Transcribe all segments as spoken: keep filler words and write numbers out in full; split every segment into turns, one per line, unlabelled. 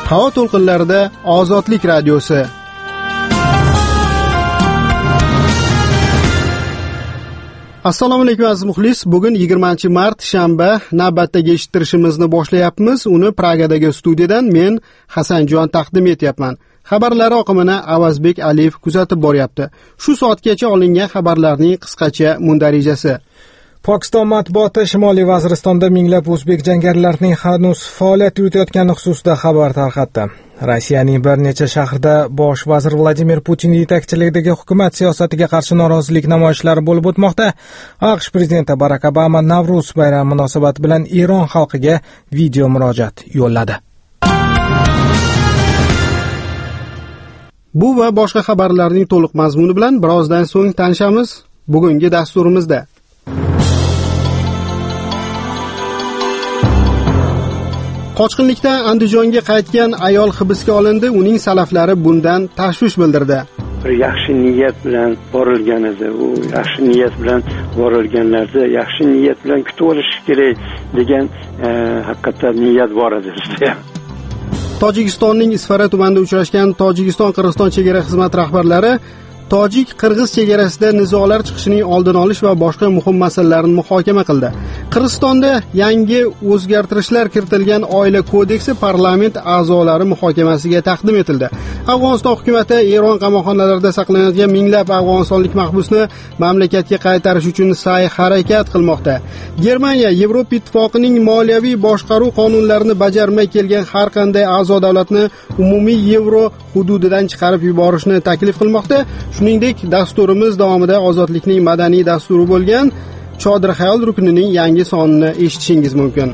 Havo to'lqinlarida Ozodlik radiosi. Assalomu alaykum aziz muxlis. Bugun yigirmanchi mart shanba, navbatdagi eshittirishimizni boshlayapmiz. Uni Pragadagi studiyadan men Hasanjon taqdim etyapman. Xabarlar oqimini Avazbek Aliyev kuzatib boryapti. Shu soatgacha olingan xabarlarning qisqacha mundarijasi.
Pokiston matbuoti Shimoliy Vaziristonda minglab o'zbek jangarilarning hanuz faoliyat yuritayotgani xususida xabar tarqatdi. Rossiyaning bir necha shahrida bosh vazir Vladimir Putin yetakchiligidagi hukumat siyosatiga qarshi norozilik namoyishlari bo'lib o'tmoqda. AQSh prezidenti Barak Obama Navruz bayrami munosabati bilan Eron xalqiga video murojaat yo'lladi. Bu va boshqa xabarlarning to'liq mazmuni bilan birozdan so'ng tanishamiz. Bugungi dasturimizda Qochqinlikdan Andijonga qaytgan ayol hibsga olindi. Uning salaflari bundan tashvish bildirdi.
Bir yaxshi niyat bilan borilgan edi. U yaxshi niyat bilan borilganlarda yaxshi niyat bilan kutib olish kerak degan e, haqiqatan niyat bor edi bizda.
Tojikistonning Isfara tumanida uchrashgan Tojikiston-Qirg'iziston chegara xizmat rahbarlari Tojik-Qirg'iz chegarasida nizolar chiqishining oldini olish va boshqa muhim masalalarni muhokama qildi. Qirg'izistonda yangi o'zgartirishlar kiritilgan oila kodeksi parlament a'zolari muhokamasiga taqdim etildi. Afg'oniston hukumatı Eron qamoqxonalarida saqlanayotgan minglab afg'onistonlik mahbusni mamlakatga qaytarish uchun sa'y-harakat qilmoqda. Germaniya Yevropa Ittifoqining moliyaviy boshqaruv qonunlarini bajarmay kelgan har qanday a'zo davlatni umumiy yevro hududidan chiqarib yuborishni taklif qilmoqda. Shuningdek, dasturimiz davomida ozodlikning madaniy dasturi bo'lgan Chodir xayol ruknining yangi sonini eshitishingiz mumkin.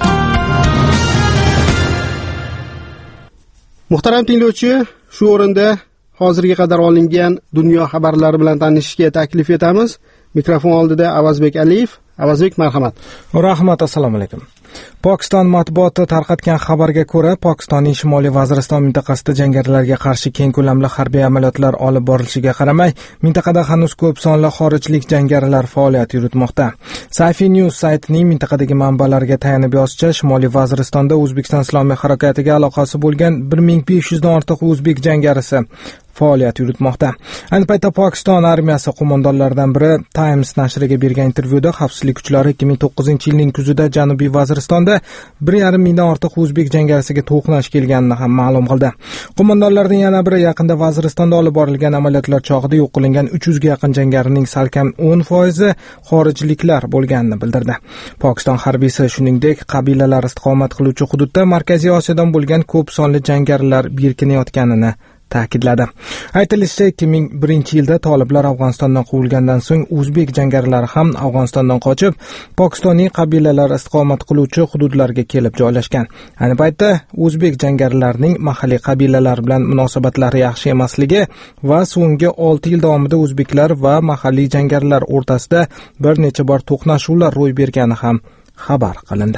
Muhtaram tinglovchi, shu o'rinda hozirga qadar olingan dunyo xabarlari bilan tanishishga taklif etamiz. Mikrofon oldida Avazbek Aliyev. Avazbek, marhamat.
Rahmat, assalomu alaykum. Pokiston matbuoti tarqatgan xabarga ko'ra, Pokistonning Shimoliy Vaziriston mintaqasida jangarilarga qarshi keng ko'lamli harbiy amaliyotlar olib borilishiga qaramay, mintaqada hanuz ko'p sonli xorijlik jangarilar faoliyat yuritmoqda. Sayfi News saytining mintaqadagi manbalariga tayanib yozishicha, Shimoliy Vaziristonda O'zbekiston Islomiy harakatiga aloqasi bo'lgan bir ming besh yuz dan ortiq o'zbek jangarisi faoliyat yuritmoqda. Ayni paytda Pokiston armiyasi qo'mondonlaridan biri Times nashriga bergan intervyuda xavfsizlik kuchlari ikki ming to'qqizinchi yilning kuzida Janubiy Vaziristonda bir yarim mingdan ortiq o'zbek jangarisiga to'qnash kelganini ham ma'lum qildi. Qo'mondonlarning yana biri yaqinda Vaziristonda olib borilgan amaliyotlar chog'ida yo'q qilingan uch yuz ga yaqin jangarining salkam o'n foizi xorijliklar bo'lganini bildirdi. Pokiston harbiysi shuningdek qabilalar istiqomat qiluvchi hududda Markaziy Osiyodan bo'lgan ko'p sonli jangarilar berkinayotganini ta'kidladi. Aytilishicha, ikki ming birinchi yilda toliblar Afg'onistondan quvilgandan so'ng o'zbek jangarilari ham Afg'onistondan qochib, Pokistonning qabilalar istiqomat qiluvchi hududlarga kelib joylashgan. Ayni paytda o'zbek jangarilarining mahalliy qabilalar bilan munosabatlari yaxshi emasligi va so'nggi olti yil davomida o'zbeklar va mahalliy jangarilar o'rtasida bir necha bor to'qnashuvlar ro'y bergani ham xabar qilindi.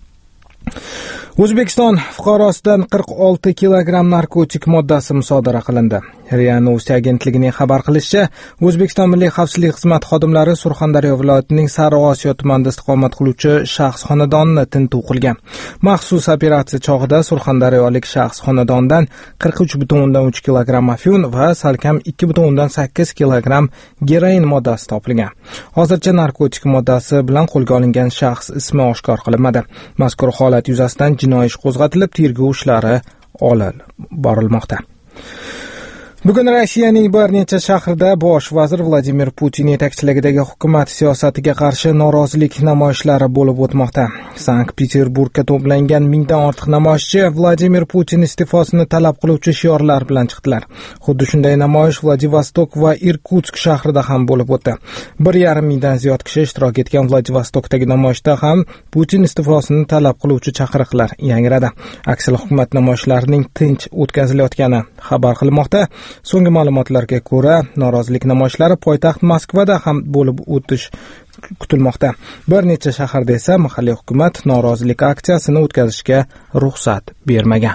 O'zbekiston fuqarosidan qirq olti kilogramm narkotik moddasi musodara qilindi. RIA Novosti agentligining xabar qilishicha, O'zbekiston Milliy xavfsizlik xizmati xodimlari Surxondaryo viloyatining Sariosiyo tumanida istiqomat qiluvchi shaxs xonadonini tintuv qilgan. Maxsus operatsiya chog'ida surxondaryolik shaxs xonadondan qirq uch butun o'ndan uch kilogramm afyun va salkam ikki butun o'ndan sakkiz kilogramm geroin moddasi topilgan. Hozircha narkotik moddasi bilan qo'lga olingan shaxs ismi oshkor qilinmadi. Mazkur holat yuzasidan jinoiy ish qo'zg'atilib, tergov ishlari olib borilmoqda. Bugun Rossiyaning bir necha shahrida bosh vazir Vladimir Putin yetakchiligidagi hukumat siyosatiga qarshi norozilik namoyishlari bo'lib o'tmoqda. Sankt-Peterburgga to'plangan mingdan ortiq namoyishchi Vladimir Putin iste'fosini talab qiluvchi shiorlar bilan chiqdilar. Xuddi shunday namoyish Vladivostok va Irkutsk shahrida ham bo'lib o'tdi. bir yarim mingdan ziyod kishi ishtirok etgan Vladivostokdagi namoyishda ham Putin iste'fosini talab qiluvchi chaqiriqlar yangradi. Aksal hukumat namoyishlarining tinch o'tkazilayotgani xabar qilinmoqda. So'nggi ma'lumotlarga ko'ra, norozilik namoyishlari poytaxt Moskvada ham bo'lib o'tish kutilmoqda. Bir necha shaharda esa mahalliy hukumat norozilik aksiyasini o'tkazishga ruxsat bermagan.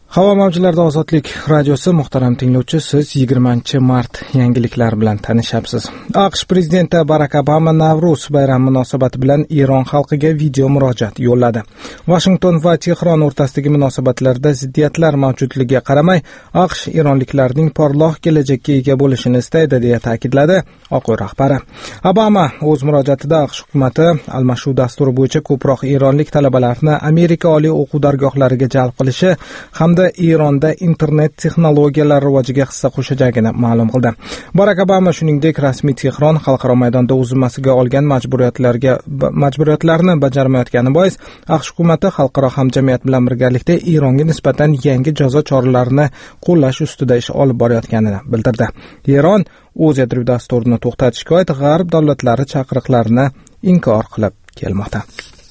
Havo mavjlarida Ozodlik radiosi. Muhtaram tinglovchi, siz yigirmanchi mart yangiliklar bilan tanishyapsiz. AQSh prezidenti Barak Obama Navruz bayrami munosabati bilan Eron xalqiga video murojaat yo'lladi. Washington va Tehron o'rtasidagi munosabatlarda ziddiyatlar mavjudligiga qaramay, AQSh eronliklarning porloq kelajakka ega bo'lishini istaydi deya ta'kidladi Oq uy rahbari. Obama o'z murojaatida AQSh hukumati almashuv dasturi bo'yicha ko'proq eronlik talabalarni Amerika oliy o'quv dargohlariga jalb qilishi hamda Eronda internet texnologiyalari rivojiga hissa qo'shajagini ma'lum qildi. Barak Obama shuningdek rasmiy Tehron xalqaro maydonda o'z zimmasiga olgan majburiyatlarga majburiyatlarni bajarmayotgani bois AQSh hukumati xalqaro hamjamiyat bilan birgalikda Eronga nisbatan yangi jazo choralarini qo'llash ustida ish olib borayotganini bildirdi. Eron o'z yadroviy dasturini to'xtatishga oid g'arb davlatlari chaqiriqlarini inkor qilib kelmoqda.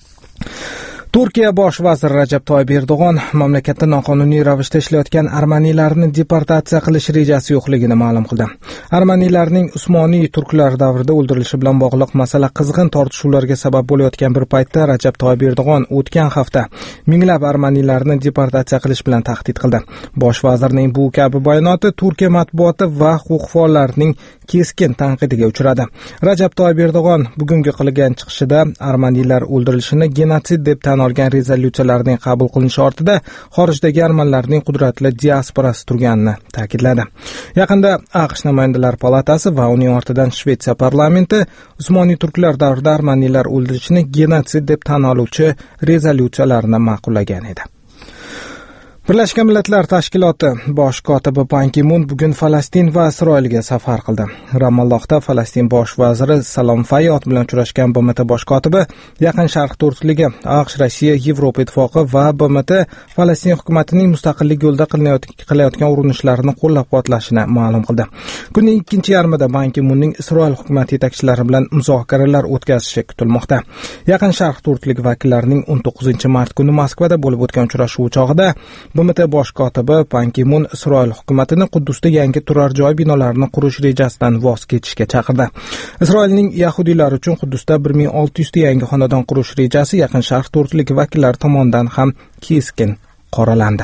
Turkiya bosh vaziri Rajab Toyyib Erdo'g'on mamlakatda noqonuniy ravishda ishlayotgan armaniylarni deportatsiya qilish rejasi yo'qligini ma'lum qildi. Armaniylarning Usmoniy turklar davrida o'ldirilishi bilan bog'liq masala qizg'in tortishuvlarga sabab bo'layotgan bir paytda Rajab Toyyib Erdo'g'on o'tgan hafta minglab armaniylarni deportatsiya qilish bilan tahdid qildi. Bosh vazirning bu kabi bayonoti Turkiya matbuoti va huquq faollarining keskin tanqidiga uchradi. Rajab Toyyib Erdo'g'on bugungi qilgan chiqishida armaniylar o'ldirilishini genotsid deb tan olgan rezolyutsiyalarning qabul qilinishi ortida xorijdagi armanlarning qudratli diasporasi turganini ta'kidladi. Yaqinda AQSh namoyandalar palatasi va uning ortidan Shvetsiya parlamenti Usmoniy turklar davrida armaniylar o'ldirilishini genotsid deb tan oluvchi rezolyutsiyalarni ma'qullagan edi. Birlashgan Millatlar Tashkiloti bosh kotibi Ban Ki-mun bugun Falastin va Isroilga safar qildi. Ramallohda Falastin bosh vaziri Salom Fayyad bilan uchrashgan B M T bosh kotibi Yaqin Sharq to'rtligi, AQSh, Rossiya, Yevropa ittifoqi va B M T Falastin hukumatining mustaqillik yo'lida qilayotgan urinishlarini qo'llab-quvvatlashini ma'lum qildi. Kunning ikkinchi yarmida Ban Ki-munning Isroil hukumati yetakchilari bilan muzokaralar o'tkazishi kutilmoqda. Yaqin Sharq to'rtligi vakillarining o'n to'qqizinchi mart kuni Moskvada bo'lib o'tgan uchrashuv chog'ida B M T bosh kotibi Ban Ki-mun Isroil hukumatini Quddusda yangi turar joy binolarini qurish rejasidan voz kechishga chaqirdi. Isroilning yahudiylar uchun Quddusda bir ming olti yuz ta yangi xonadon qurish rejasi Yaqin Sharq to'rtligi vakillari tomonidan ham keskin qoralandi.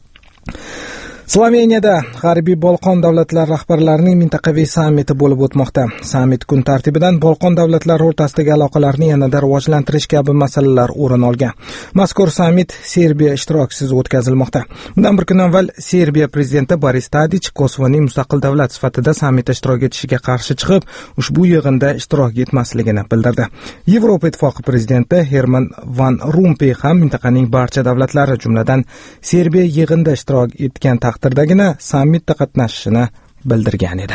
Sloveniyada G'arbiy Bolqon davlatlari rahbarlarining mintaqaviy sammiti bo'lib o'tmoqda. Sammit kun tartibidan Bolqon davlatlari o'rtasidagi aloqalarni yanada rivojlantirish kabi masalalar o'rin olgan. Mazkur sammit Serbiya ishtirokisiz o'tkazilmoqda. Bundan bir kun avval Serbiya prezidenti Boris Tadic Kosovoning mustaqil davlat sifatida sammitda ishtirok etishiga qarshi chiqib, ushbu yig'inda ishtirok etmasligini bildirdi. Yevropa ittifoqi prezidenti Herman Van Rompuy ham mintaqaning barcha davlatlari, jumladan Serbiya yig'inda ishtirok etgan taqdirdagina sammitda qatnashishini bildirgan edi.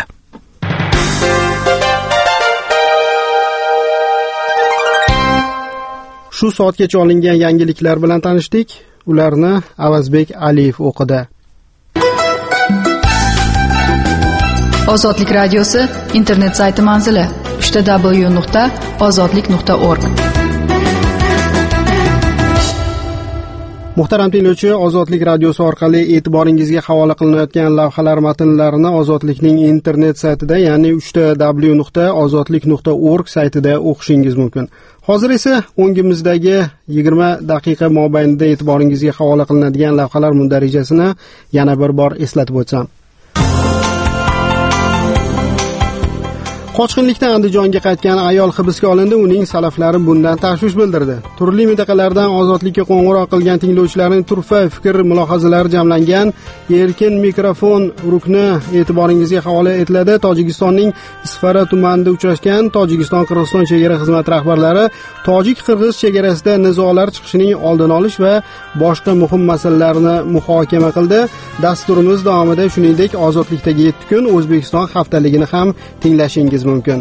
Shu soatgacha olingan yangiliklar bilan tanishdik. Ularni Avazbek Aliyev o'qidi.
Ozodlik radiosi internet sayti manzili w w w nuqta ozodlik nuqta org.
Muhtaram tinglovchi, Ozodlik radiosi orqali e'tiboringizga havola qilinayotgan lavhalar matnlarini Ozodlikning internet saytida, ya'ni w w w nuqta ozodlik nuqta org saytida o'qishingiz mumkin. Hozir esa o'ngimizdagi yigirma daqiqa mobaynida e'tiboringizga havola qilinadigan lavhalar mundarijasini yana bir bor eslatib o'tsam. Qochqinlikdan Andijonga qaytgan ayol hibsga olindi. Uning salaflari bundan tashvish bildirdi. Turli mintaqalardan Ozodlikka qo'ng'iroq qilgan tinglovchilarning turfa fikr mulohazalari jamlangan erkin mikrofon rukni e'tiboringizga havola etiladi. Tojikistonning Isfara tumanida uchrashgan Tojikiston-Qirg'iziston chegara xizmati rahbarlari tojik-qirg'iz chegarasida nizolar chiqishining oldini olish va boshqa muhim masalalarni muhokama qildi. Dasturimiz davomida shuningdek Ozodlikdagi yetti kun O'zbekiston haftaligini ham tinglashingiz mumkin.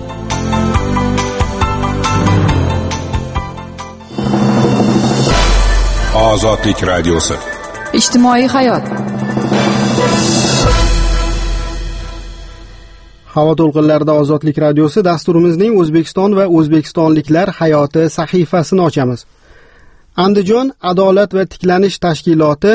Ozodlik radiosi.
Ijtimoiy hayot.
Havo to'lqinlarida Ozodlik radiosi dasturimizning O'zbekiston va o'zbekistonliklar hayoti sahifasini ochamiz. Andijon adolat va tiklanish tashkiloti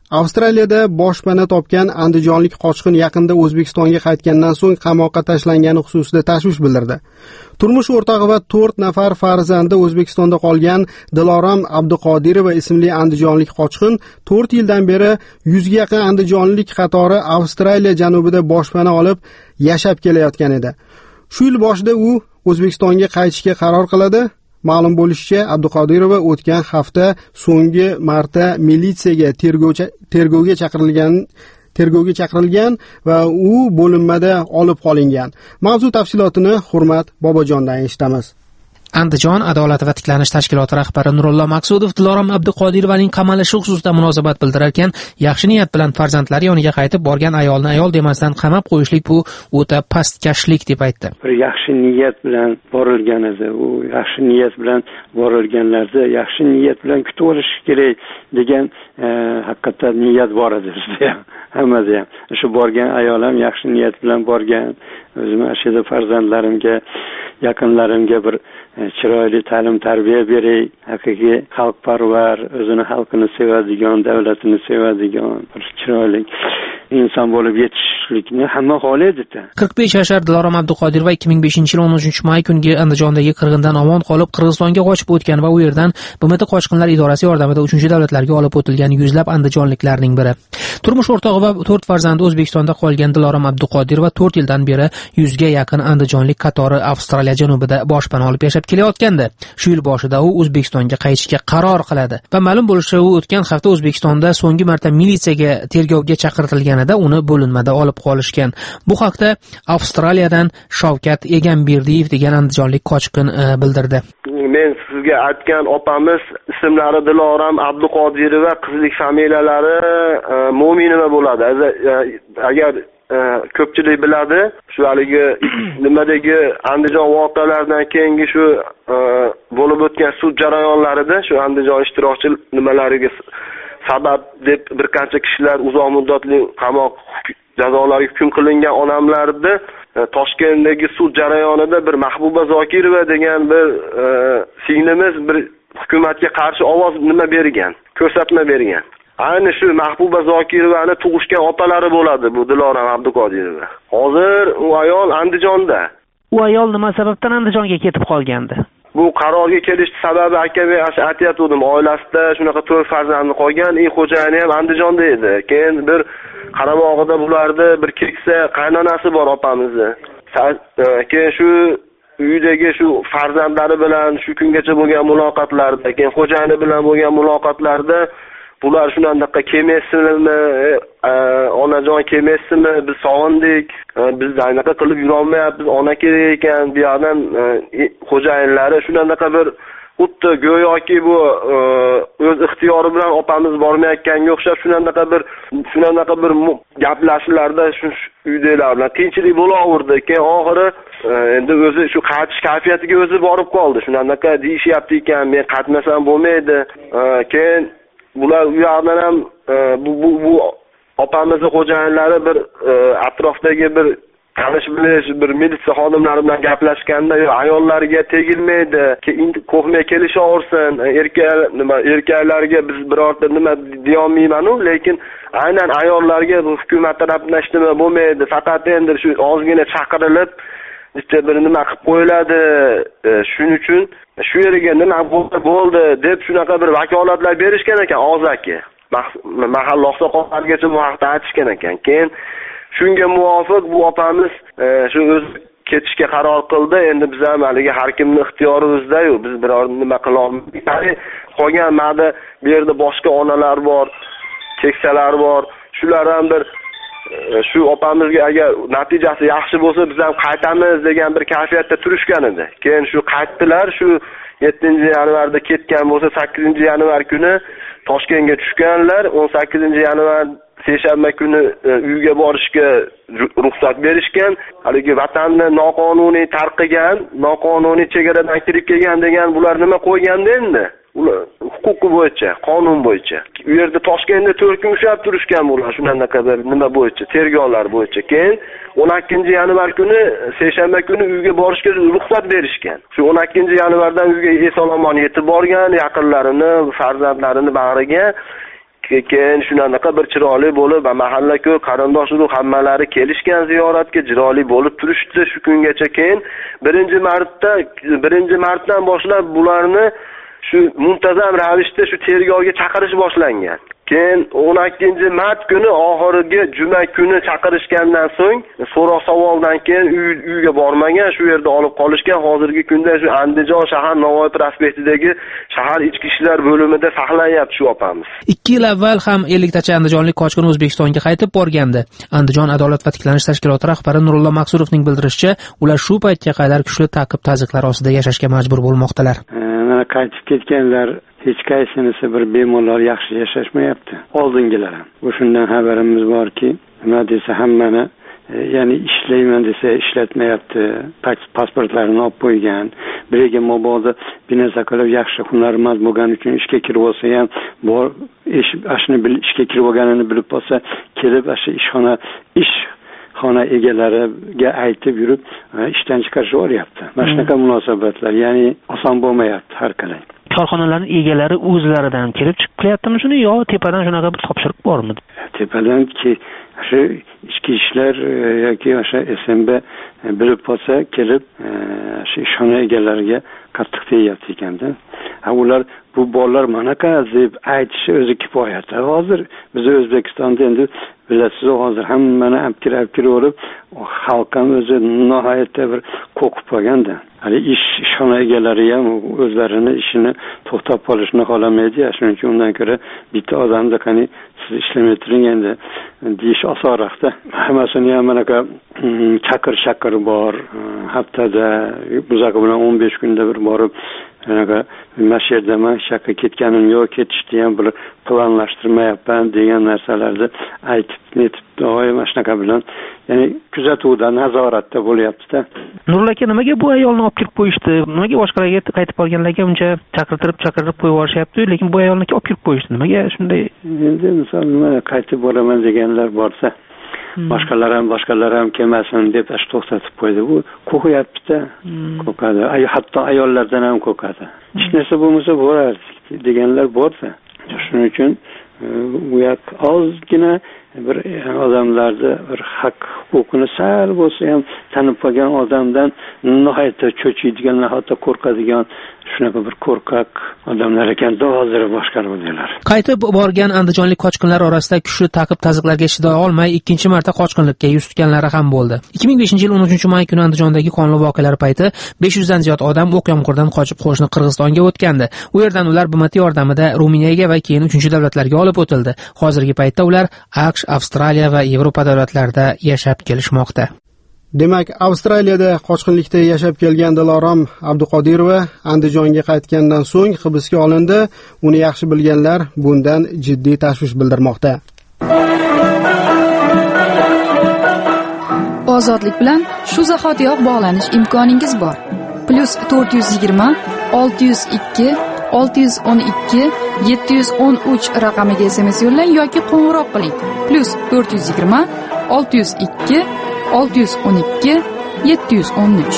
Avstraliyada boshpana topgan andijonlik qochqin yaqinda O'zbekistonga qaytgandan so'ng qamoqqa tashlangani xususida tashvish bildirdi. Turmush o'rtog'i va to'rt nafar farzandi O'zbekistonda qolgan Dilorom Abduqodirova ismli andijonlik qochqin to'rt yildan beri yuzga yaqin andijonlik qatori Avstraliya janubida boshpana olib yashab kelayotgan edi. Shu yil boshida u O'zbekistonga qaytishga qaror qiladi. Ma'lum bo'lishicha, Abduqodirova o'tgan hafta so'nggi marta militsiyaga tergovga tergovga chaqirilgan tergovga chaqirilgan va u bo'linmada olib qolingan. Mavzu tafsilotini Hurmat Bobojondan eshitamiz.
Andijon adolat va tiklanish tashkiloti rahbari Nurullo Maqsudov Dilorom Abduqodirovaning qamalishi xususida munosabat bildirar ekan, yaxshi niyat bilan farzandlari yoniga qaytib borgan ayolni ayol demasdan qamab qo'yishlik bu o'ta pastkashlik deb aytdi.
Bir yaxshi niyat bilan borilgan edi. U yaxshi niyat bilan borilganlarda yaxshi niyat bilan kutib olish kerak degan e, haqiqatda niyat bor edi bizda. Hammada ham. Shu borgan ayol ham yaxshi niyat bilan borgan. O'zim ashida farzandlarimga, yaqinlarimga bir chiroyli ta'lim tarbiya beray, haqiqiy xalqparvar, o'zini xalqini sevadigan, davlatini sevadigan bir chiroyli inson bo'lib yetishishlikni hamma xohlaydi.
qirq besh yashar Dilorom Abduqodirova ikki ming beshinchi yil o'n uchinchi may kungi Andijondagi qirg'indan omon qolib Qirg'izistonga qochib o'tgan va u yerdan B M T qochqinlar idorasi yordamida uchinchi davlatlarga olib o'tilgan yuzlab andijonliklarning biri. Turmush o'rtog'i va to'rt farzandi O'zbekistonda qolgan Dilorom Abduqodirova to'rt yildan beri yuzga yaqin andijonlik qatori Avstraliya janubida boshpana olib yashab kelayotgandi. Shu yil boshida u O'zbekistonga qaytishga qaror qiladi va ma'lum bo'lishicha, u o'tgan hafta O'zbekistonda so'nggi marta militsiyaga tergovga chaqirtirilganida uni bo'linmada olib qolishgan. Bu haqda Avstraliyadan Shavkat Egamberdiyev degan andijonlik qochqin bildirdi.
Men sizga aytgan opamiz ismlari Dilorom Abduqodirova, qizlik familiyalari Mo'minova bo'ladi. Agar ko'pchilik biladi, shu haligi nimadagi Andijon voqealaridan keyingi shu bo'lib o'tgan sud jarayonlarida shu Andijon ishtirokchi nimalariga sabab deb bir qancha kishilar uzoq muddatli qamoq jazolariga hukm qilingan odamlarni Toshkentdagi sud jarayonida bir Mahbuba Zokirova degan bir singlimiz bir hukumatga qarshi ovoz nima bergan, ko'rsatma bergan. Ayni shu Mahbuba Zokirovani tug'ishgan otalari bo'ladi bu Dilorom Abduqodirova. Hozir u ayol Andijonda.
U ayol nima sababdan Andijonga ketib qolgandi?
Bu qarorga kelish sababi akam aytayotgandim, oilasida shunaqa to'rt farzandi qolgan, ey xo'jayini ham Andijonda edi. Keyin bir Qarabog'ida bularni bir keksa qaynonasi bor opamizni. Keyin shu uydagi shu farzandlari bilan shu kungacha bo'lgan muloqotlarda, keyin xo'jayini bilan bo'lgan muloqotlarda bular shunaqa kelmaysizmi, onajon kelmaysizmi, biz sog'indik, biz anaqa qilib yurolmayapmiz, ona kerak ekan, bu yerdan xo'jayinlari shunaqa bir xuddi go'yoki bu o'z ixtiyori bilan opamiz bormayotganga o'xshab shunaqa bir shunaqa bir gaplashishlarda shu uydagilar bilan qiyinchilik bo'laverdi. Keyin oxiri endi o'zi shu qaytish kayfiyatiga o'zi borib qoldi. Shunaqa deyishyapti ekan, men qatnasam bo'lmaydi. Keyin bular u yoqdan ham bu bu bu opamizning xo'jayinlari bir atrofdagi bir tanish bilish bir militsiya xodimlari bilan gaplashganda ayollarga tegilmaydi, qo'rqmay kelishaversin, erkak nima erkaklarga biz birorta nima deyolmayman-u, lekin aynan ayollarga hukumat tomonidan hech nima bo'lmaydi, faqat endi shu ozgina chaqirilib bitta bir nima qilib qo'yiladi, shuning uchun shu yerga nima bo'ldi deb shunaqa bir vakolatlar berishgan ekan og'zaki. Mahalla oqsoqollarigacha bu haqda aytishgan ekan. Keyin shunga muvofiq bu opamiz shu o'z ketishga qaror qildi. Endi biz ham haligi har kimning ixtiyori o'zida-yu, biz biror nima qila olmaymiz. Qolgan ma'da bu yerda boshqa onalar bor, keksalar bor. Shular ham bir shu opamizga agar natijasi yaxshi bo'lsa biz ham qaytamiz degan bir kayfiyatda turishgan edi. Keyin shu qaytdilar, shu yettinchi yanvarda ketgan bo'lsa sakkizinchi yanvar kuni Toshkentga tushganlar. o'n sakkizinchi yanvar seshanba kuni uyga borishga ruxsat berishgan. Haligi vatanni noqonuniy tarqigan, noqonuniy chegaradan kirib kelgan degan bular nima qo'yganda endi? Ular huquqi bo'yicha, qonun bo'yicha. U yerda Toshkentda to'rt kun ushlab turishgan bular shunaqa bir nima bo'yicha, tergovlar bo'yicha. Keyin o'n ikkinchi yanvar kuni seshanba kuni uyga borishga ruxsat berishgan. Shu o'n ikkinchi yanvardan uyga eson-omon yetib borgan, yaqinlarini, farzandlarini bag'riga. keyin shunaqa bir chiroyli bo'lib, mahalla-ko'y qarindosh urug' hammalari kelishgan ziyoratga, chiroyli bo'lib turishdi shu kungacha. Keyin birinchi martda birinchi martdan boshlab bularni shu muntazam ravishda shu tergovga chaqirish boshlangan. Keyin o'n ikkinchi mart kuni oxirgi juma kuni chaqirishgandan so'ng so'roq savoldan keyin uy, uyga bormagan, shu yerda olib qolishgan. Hozirgi kunda shu Andijon shahar Navoiy prospektidagi shahar ichki ishlar bo'limida saqlanyapti shu opamiz.
ikki yil avval ham elliktacha andijonlik qochqin O'zbekistonga qaytib borgandi. Andijon adolat va tiklanish tashkiloti rahbari Nurullo Maqsurovning bildirishicha, ular shu paytga qadar kuchli ta'qib-taziqlar ostida yashashga majbur bo'lmoqdalar.
Mana qaytib ketganlar hech qaysinisi bir bemalol yaxshi yashashmayapti. Oldingilar ham. Bu shundan xabarimiz borki, nima desa hammani, ya'ni ishlayman desa ishlatmayapti. Pasportlarini olib qo'ygan. Biriga mabodo binasa qilib yaxshi hunarmand bo'lgani uchun ishga kirib olsa ham, bor ish ashni bil ishga kirib olganini bilib olsa, kelib asha ishxona ish xona egalariga aytib yurib ishdan chiqarishib olyapti. Mana shunaqa munosabatlar, ya'ni oson bo'lmayapti har qalay.
Korxonalarning egalari o'zlaridan kelib chiqib qilyaptimi shuni, yo tepadan shunaqa bir topshiriq bormi?
Tepadan ki shu ichki ishlar yoki o'sha S M B bilib qolsa kelib shu ishxona egalariga qattiq tegyapti ekanda. Ha, ular bu bolalar manaqa deb aytishi o'zi kifoyat. Hozir biz O'zbekistonda endi bilasiz, hozir hammani apkir-apkir olib, xalq ham o'zi nihoyatda bir qo'rqib qolganda. Hali ish ishxona egalari ham o'zlarini ishini to'xtab qolishni xohlamaydi. Shuning uchun undan ko'ra bitta odamda qani siz ishlamay turing endi deyish osonroqda. Hammasini ham manaqa chaqir-chaqir bor. Haftada buzoq bilan o'n besh kunda bir borib anaqa masherdaman shaqqa ketganim yo'q, ketishni ham bir planlashtirmayapman degan narsalarni aytib netib doim shunaqa bilan, ya'ni kuzatuvda, nazoratda bo'lyapti-da.
Nurullo aka, nimaga bu ayolni olib kirib qo'yishdi? Nimaga boshqalarga qaytib qolganlarga uncha chaqirtirib chaqirib qo'yib yuborishyapti, lekin bu ayolni olib kirib qo'yishdi? Nimaga shunday?
Endi misol nima qaytib boraman deganlar borsa, boshqalar ham boshqalar ham kelmasin deb ash to'xtatib qo'ydi. Bu qo'rqyapti-da. Qo'rqadi. Ay, hatto ayollardan ham qo'rqadi. Hech narsa bo'lmasa borardi deganlar borsa. Shuning uchun bu yak ozgina bir odamlarda bir haq huquqini sal bo'lsa ham tanib qolgan odamdan nihoyatda cho'chiydigan, nihoyatda qo'rqadigan shunaqa bir qo'rqaq odamlar ekanda hozir boshqaruvdilar.
Qaytib borgan andijonlik qochqinlar orasida kuchli ta'qib-taziqlarga chiday olmay ikkinchi marta qochqinlikka yuz tutganlari ham bo'ldi. ikki ming beshinchi yil o'n uchinchi may kuni Andijondagi qonli voqealar payti besh yuz dan ziyod odam o'q yomg'irdan qochib qo'shni Qirg'izistonga o'tgandi. U yerdan ular B M T yordamida Ruminiyaga va keyin uchinchi davlatlarga olib o'tildi. Hozirgi paytda ular AQSh, Avstraliya va Yevropa davlatlarida yashab kelishmoqda.
Demak, Avstraliyada qochqinlikda yashab kelgan Dilorom Abduqodirova Andijonga qaytgandan so'ng hibsga olindi. Uni yaxshi bilganlar bundan jiddiy tashvish bildirmoqda.
Ozodlik bilan shu zahotiyoq bog'lanish imkoningiz bor. Plus to'rt yuz yigirma olti yuz ikki olti yuz o'n ikki yetti yuz o'n uch raqamiga S M S yo'llang yoki qo'ng'iroq qiling. Plus to'rt yuz yigirma olti yuz ikki olti yuz o'n ikki yetti yuz o'n uch.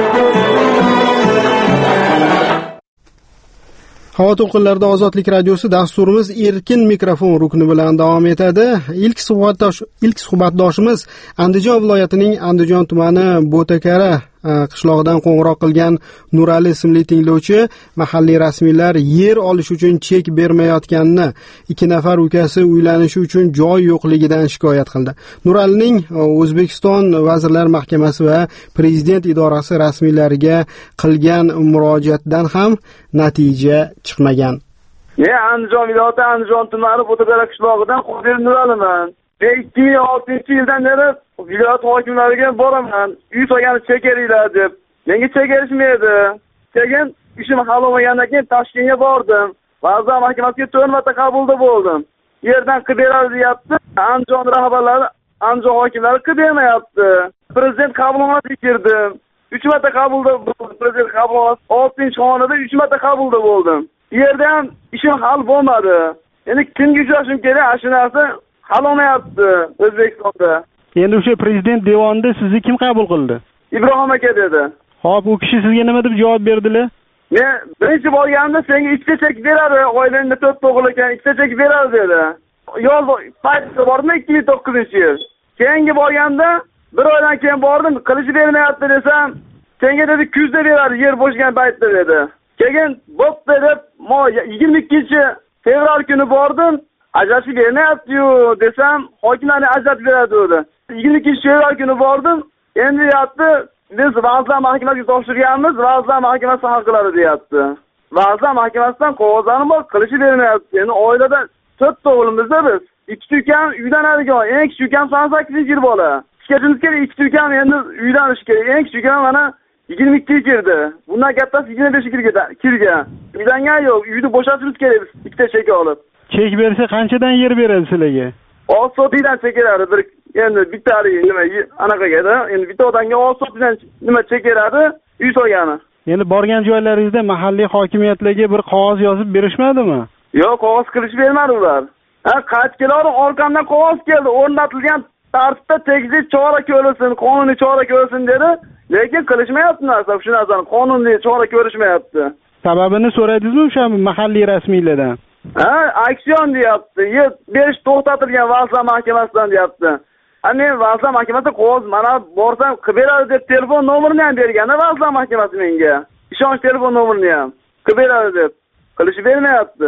Havo to'lqinlarida Ozodlik radiosi dasturimiz erkin mikrofon rukni bilan davom etadi. Ilk suhbatdosh ilk suhbatdoshimiz Andijon viloyatining Andijon tumani Bo'takara qishlog'idan qo'ng'iroq qilgan Nurali ismli tinglovchi mahalliy rasmiylar yer olish uchun chek bermayotganini, ikki nafar ukasi uylanishi uchun joy yo'qligidan shikoyat qildi. Nuralining O'zbekiston Vazirlar Mahkamasi va Prezident idorasi rasmiylariga qilgan murojaatdan ham natija chiqmagan.
Men Andijon viloyati Andijon tumani Bo'takara qishlog'idan Qodir Nuraliman. Men ikki ming oltinchi yildan beri viloyat hokimlariga boraman. Uy solgani chekeringlar deb. Menga chekerishmaydi. Keyin ishim hal bo'lmagandan keyin Toshkentga bordim. Vazirlar Mahkamasiga to'rt marta qabulda bo'ldim. Yerdan qilib beradi deyapti. Andijon rahbarlari, Andijon hokimlari qilib bermayapti. Prezident qabulxonasiga kirdim. uch marta qabulda bo'ldim. Prezident qabulxonasi oltinchi xonada uch marta qabulda bo'ldim. Yerda ham ishim hal bo'lmadi. Endi kimga uchrashim kerak? Shu narsa hal olmayapti O'zbekistonda.
Endi o'sha prezident devonida sizni kim qabul qildi?
Ibrohim aka dedi.
Xo'p, u kishi sizga nima deb javob berdilar?
Men birinchi borganimda senga ikkita chek beradi, oilangda to'rt o'g'il ekan, ikkita chek beradi dedi. yoz paytida bordim ikki ming to'qqizinchi yil. Keyingi borganda bir oydan keyin bordim, qilish bermayapti desam, senga dedi kuzda beradi yer bo'shgan paytda dedi. Keyin bo'pti deb yigirma ikkinchi fevral kuni bordim, ajratib bermayapti-yu desam, hokimlarni ajratib beradi dedi. yigirma ikkinchi fevral kuni bordim, endi deyapti, biz Vazirlar Mahkamasiga topshirganmiz, Vazirlar Mahkamasi hal qiladi deyapti. Vazirlar Mahkamasidan qog'ozlarim bor, qilishi bermayapti. Endi oilada to'rtta o'g'limizda biz. Ikki ukam uylanadigan, eng kichik ukam o'n sakkizinchi yil bola. Ishga kerak, ikki ukam endi uylanish kerak. Eng kichik ukam mana yigirma ikkiga kirdi. Bundan kattasi yigirma beshga kirgan. Uylangan yo'q, uyni bo'shatishimiz kerak biz ikkita chek olib.
Chek bersa qanchadan yer beradi sizlarga?
olti sotidan chekeradi bir endi bittari nima anaqaga-da, endi bitta odamga olti sotidan nima chekeradi, uy solgani.
Endi borgan joylaringizda mahalliy hokimiyatlarga bir qog'oz yozib berishmadimi?
Yo'q, qog'oz qilish bermadi ular. Ha, qaytkilar orqamdan qog'oz keldi, o'rnatilgan tartibda tegishli chora ko'rilsin, qonuniy chora ko'rilsin dedi, lekin qilishmayapti narsa, shu narsani qonuniy chora ko'rishmayapti.
Sababini so'raydingizmi o'sha mahalliy rasmiylardan?
Ha, aksiyon deyapti. Yer berish to'xtatilgan Vazirlar Mahkamasidan deyapti. Ha, men Vazirlar Mahkamasiga qog'oz mana borsam qilib beradi deb telefon nomerini ham berganda Vazirlar Mahkamasi menga. Ishonch telefon nomerini ham qilib beradi deb qilishib bermayapti.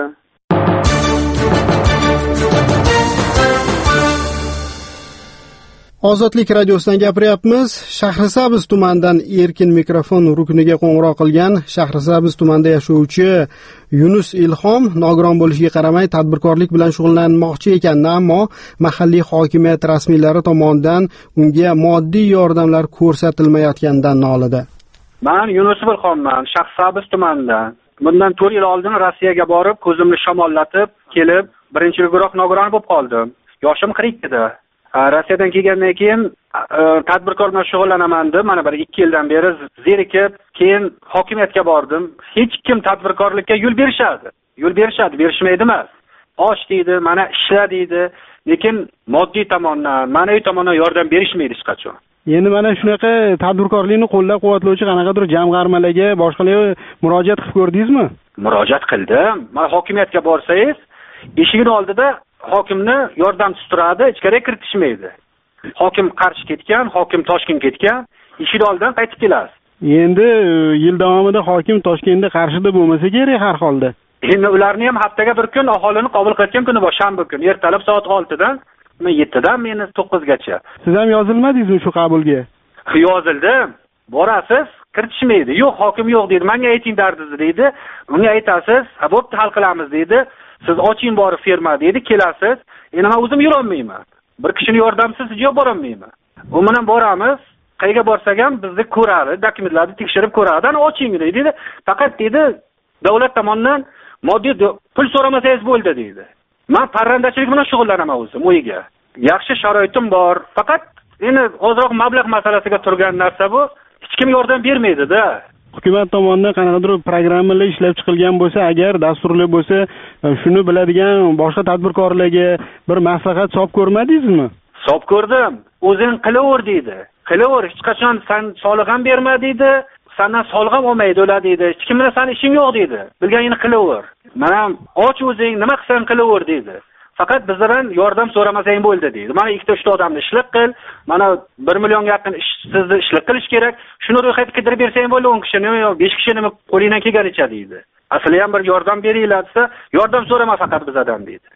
Ozodlik radiosidan gapiryapmiz. Shahrisabz tumanidan erkin mikrofon rukniga qo'ng'iroq qilgan Shahrisabz tumanida yashovchi Yunus Ilhom nogiron bo'lishiga qaramay tadbirkorlik bilan shug'ullanmoqchi ekan, ammo mahalliy hokimiyat rasmiylari tomonidan unga moddiy yordamlar ko'rsatilmayotganidan nolidi.
Men Yunus Ilhomman, Shahrisabz tumanidan. Bundan to'rt yil oldin Rossiyaga borib, ko'zimni shamollatib kelib, birinchi guruh nogiron bo'lib qoldim. Yoshim qirq ikkida. Rossiyadan kelgandan keyin tadbirkor bilan shug'ullanaman deb, mana bir ikki yildan beri zerikib, keyin hokimiyatga bordim. Hech kim tadbirkorlikka yo'l berishadi. Yo'l berishadi, berishmaydi emas. Osh deydi, mana ishla deydi, lekin moddiy tomondan, ma'naviy tomondan yordam berishmaydi hech qachon.
Endi mana shunaqa tadbirkorlikni qo'llab-quvvatlovchi qanaqadir jamg'armalarga, boshqalarga murojaat qilib ko'rdingizmi?
Murojaat qildim. Mana hokimiyatga borsangiz, eshigini oldida hokimni yordamchisi turadi, ichkariga kiritishmaydi. Hokim Qarshi ketgan, hokim Toshkent ketgan, eshik oldidan qaytib kelasiz.
Endi yil davomida hokim Toshkentda Qarshida bo'lmasa kerak har holda.
Endi ularni ham haftaga bir kun aholini qabul qilayotgan kuni bor, shanba kuni, ertalab soat oltidan yettidan meni to'qqizgacha.
Siz ham yozilmadingizmi shu qabulga?
Yozildim. Borasiz, kiritishmaydi. Yo'q, hokim yo'q deydi. Menga ayting dardingizni deydi. Unga aytasiz, "Ha, bo'pti, hal qilamiz" deydi. Siz oching borib firma deydi, kelasiz. Endi men o'zim yura olmayman. Bir kishini yordamsiz hech yo'q bora olmayman. U bilan boramiz, qayerga borsak ham bizni ko'radi, dokumentlarni tekshirib ko'radi. Ana oching deydi. Faqat deydi, davlat tomonidan moddiy pul so'ramasangiz bo'ldi deydi. Men parrandachilik bilan shug'ullanaman o'zim, o'yiga. Yaxshi sharoitim bor. Faqat endi ozroq mablag' masalasiga turgan narsa bu. Hech kim yordam bermaydi-da.
Hukumat tomonidan qanaqadir programmalar ishlab chiqilgan bo'lsa, agar dasturlar bo'lsa, shuni biladigan boshqa tadbirkorlarga bir maslahat solib ko'rmadingizmi?
Solib ko'rdim. O'zing qilaver deydi. Qilaver, hech qachon sen soliq ham berma deydi. Sendan soliq ham olmaydi ular deydi. Hech kim bilan seni ishing yo'q deydi. Bilganingni qilaver. Mana och o'zing, nima qilsang qilaver deydi. Faqat bizdan yordam so'ramasang bo'ldi deydi. Mana ikkita uchta odamni ishlik qil, mana bir million yaqin sizni ishlik qilish kerak. Shuni ro'yxatga kirib bersang bo'ldi, o'n kishini yo besh kishini qo'lingdan kelganicha deydi. Asli ham bir yordam beringlar desa, yordam so'rama faqat bizdan deydi.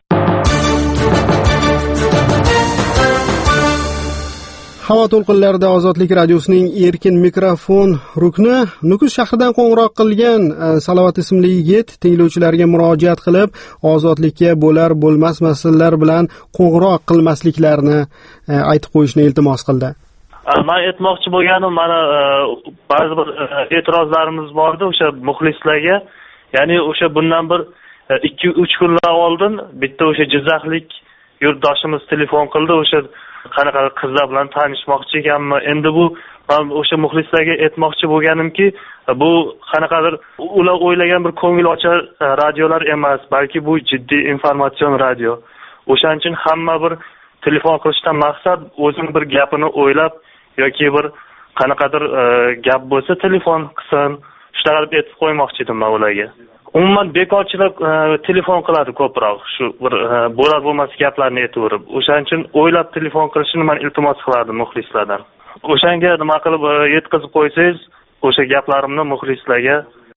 Havo to'lqinlarida Ozodlik radiosining erkin mikrofon rukni Nukus shahridan qo'ng'iroq qilgan Salovat ismli yigit tinglovchilarga murojaat qilib, ozodlikka bo'lar bo'lmas masalalar bilan qo'ng'iroq qilmasliklarini aytib qo'yishni iltimos qildi.
Men aytmoqchi bo'lganim, mana ba'zi bir e'tirozlarimiz bordi o'sha muxlislarga. Ya'ni o'sha bundan bir ikki uch kunlar oldin bitta o'sha Jizzaxlik yurtdoshimiz telefon qildi, o'sha qanaqa qizlar bilan tanishmoqchi ekanmi. Endi bu men o'sha muxlislarga aytmoqchi bo'lganimki, bu qanaqadir ular o'ylagan bir ko'ngil ochar radiolar emas, balki bu jiddiy informatsion radio. O'shaning uchun hamma bir telefon qilishdan maqsad o'zing bir gapini o'ylab yoki bir qanaqadir gap bo'lsa telefon qilsin, shunaqa deb aytib qo'ymoqchi edim men ularga. umuman bekorchilar telefon qiladi ko'proq, shu bir bo'lar bo'lmas gaplarni aytaverib. O'shaning uchun o'ylab telefon qilishni men iltimos qilardim muxlislardan. O'shanga nima qilib yetkazib qo'ysangiz, o'sha gaplarimni muxlislarga.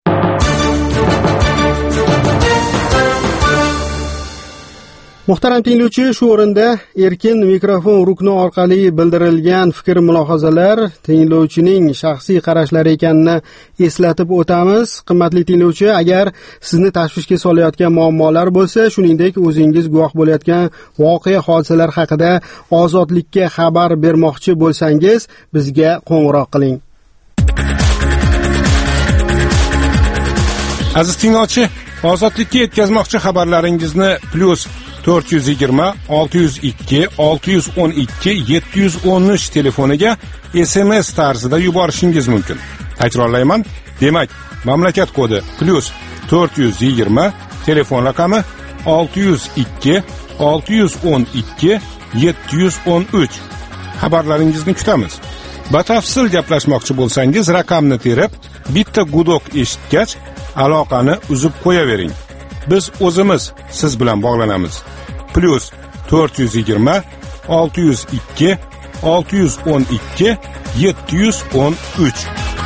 Muhtaram tinglovchi, shu o'rinda erkin mikrofon rukni orqali bildirilgan fikr mulohazalar tinglovchining shaxsiy qarashlari ekanini eslatib o'tamiz. Qimmatli tinglovchi, agar sizni tashvishga solayotgan muammolar bo'lsa, shuningdek o'zingiz guvoh bo'layotgan voqea hodisalar haqida ozodlikka xabar bermoqchi bo'lsangiz, bizga qo'ng'iroq qiling.
Aziz tinglovchi, ozodlikka yetkazmoqchi xabarlaringizni plus to'rt yuz yigirma olti yuz ikki olti yuz o'n ikki yetti yuz o'n uch telefoniga S M S tarzida yuborishingiz mumkin. Takrorlayman, demak, mamlakat kodi plus to'rt yuz yigirma, telefon raqami olti yuz ikki olti yuz o'n ikki yetti yuz o'n uch. Xabarlaringizni kutamiz. Batafsil gaplashmoqchi bo'lsangiz, raqamni terib, bitta gudok eshitgach, aloqani uzib qo'yavering. Biz o'zimiz siz bilan bog'lanamiz. Plus to'rt yuz yigirma olti yuz ikki olti yuz o'n ikki yetti yuz o'n uch.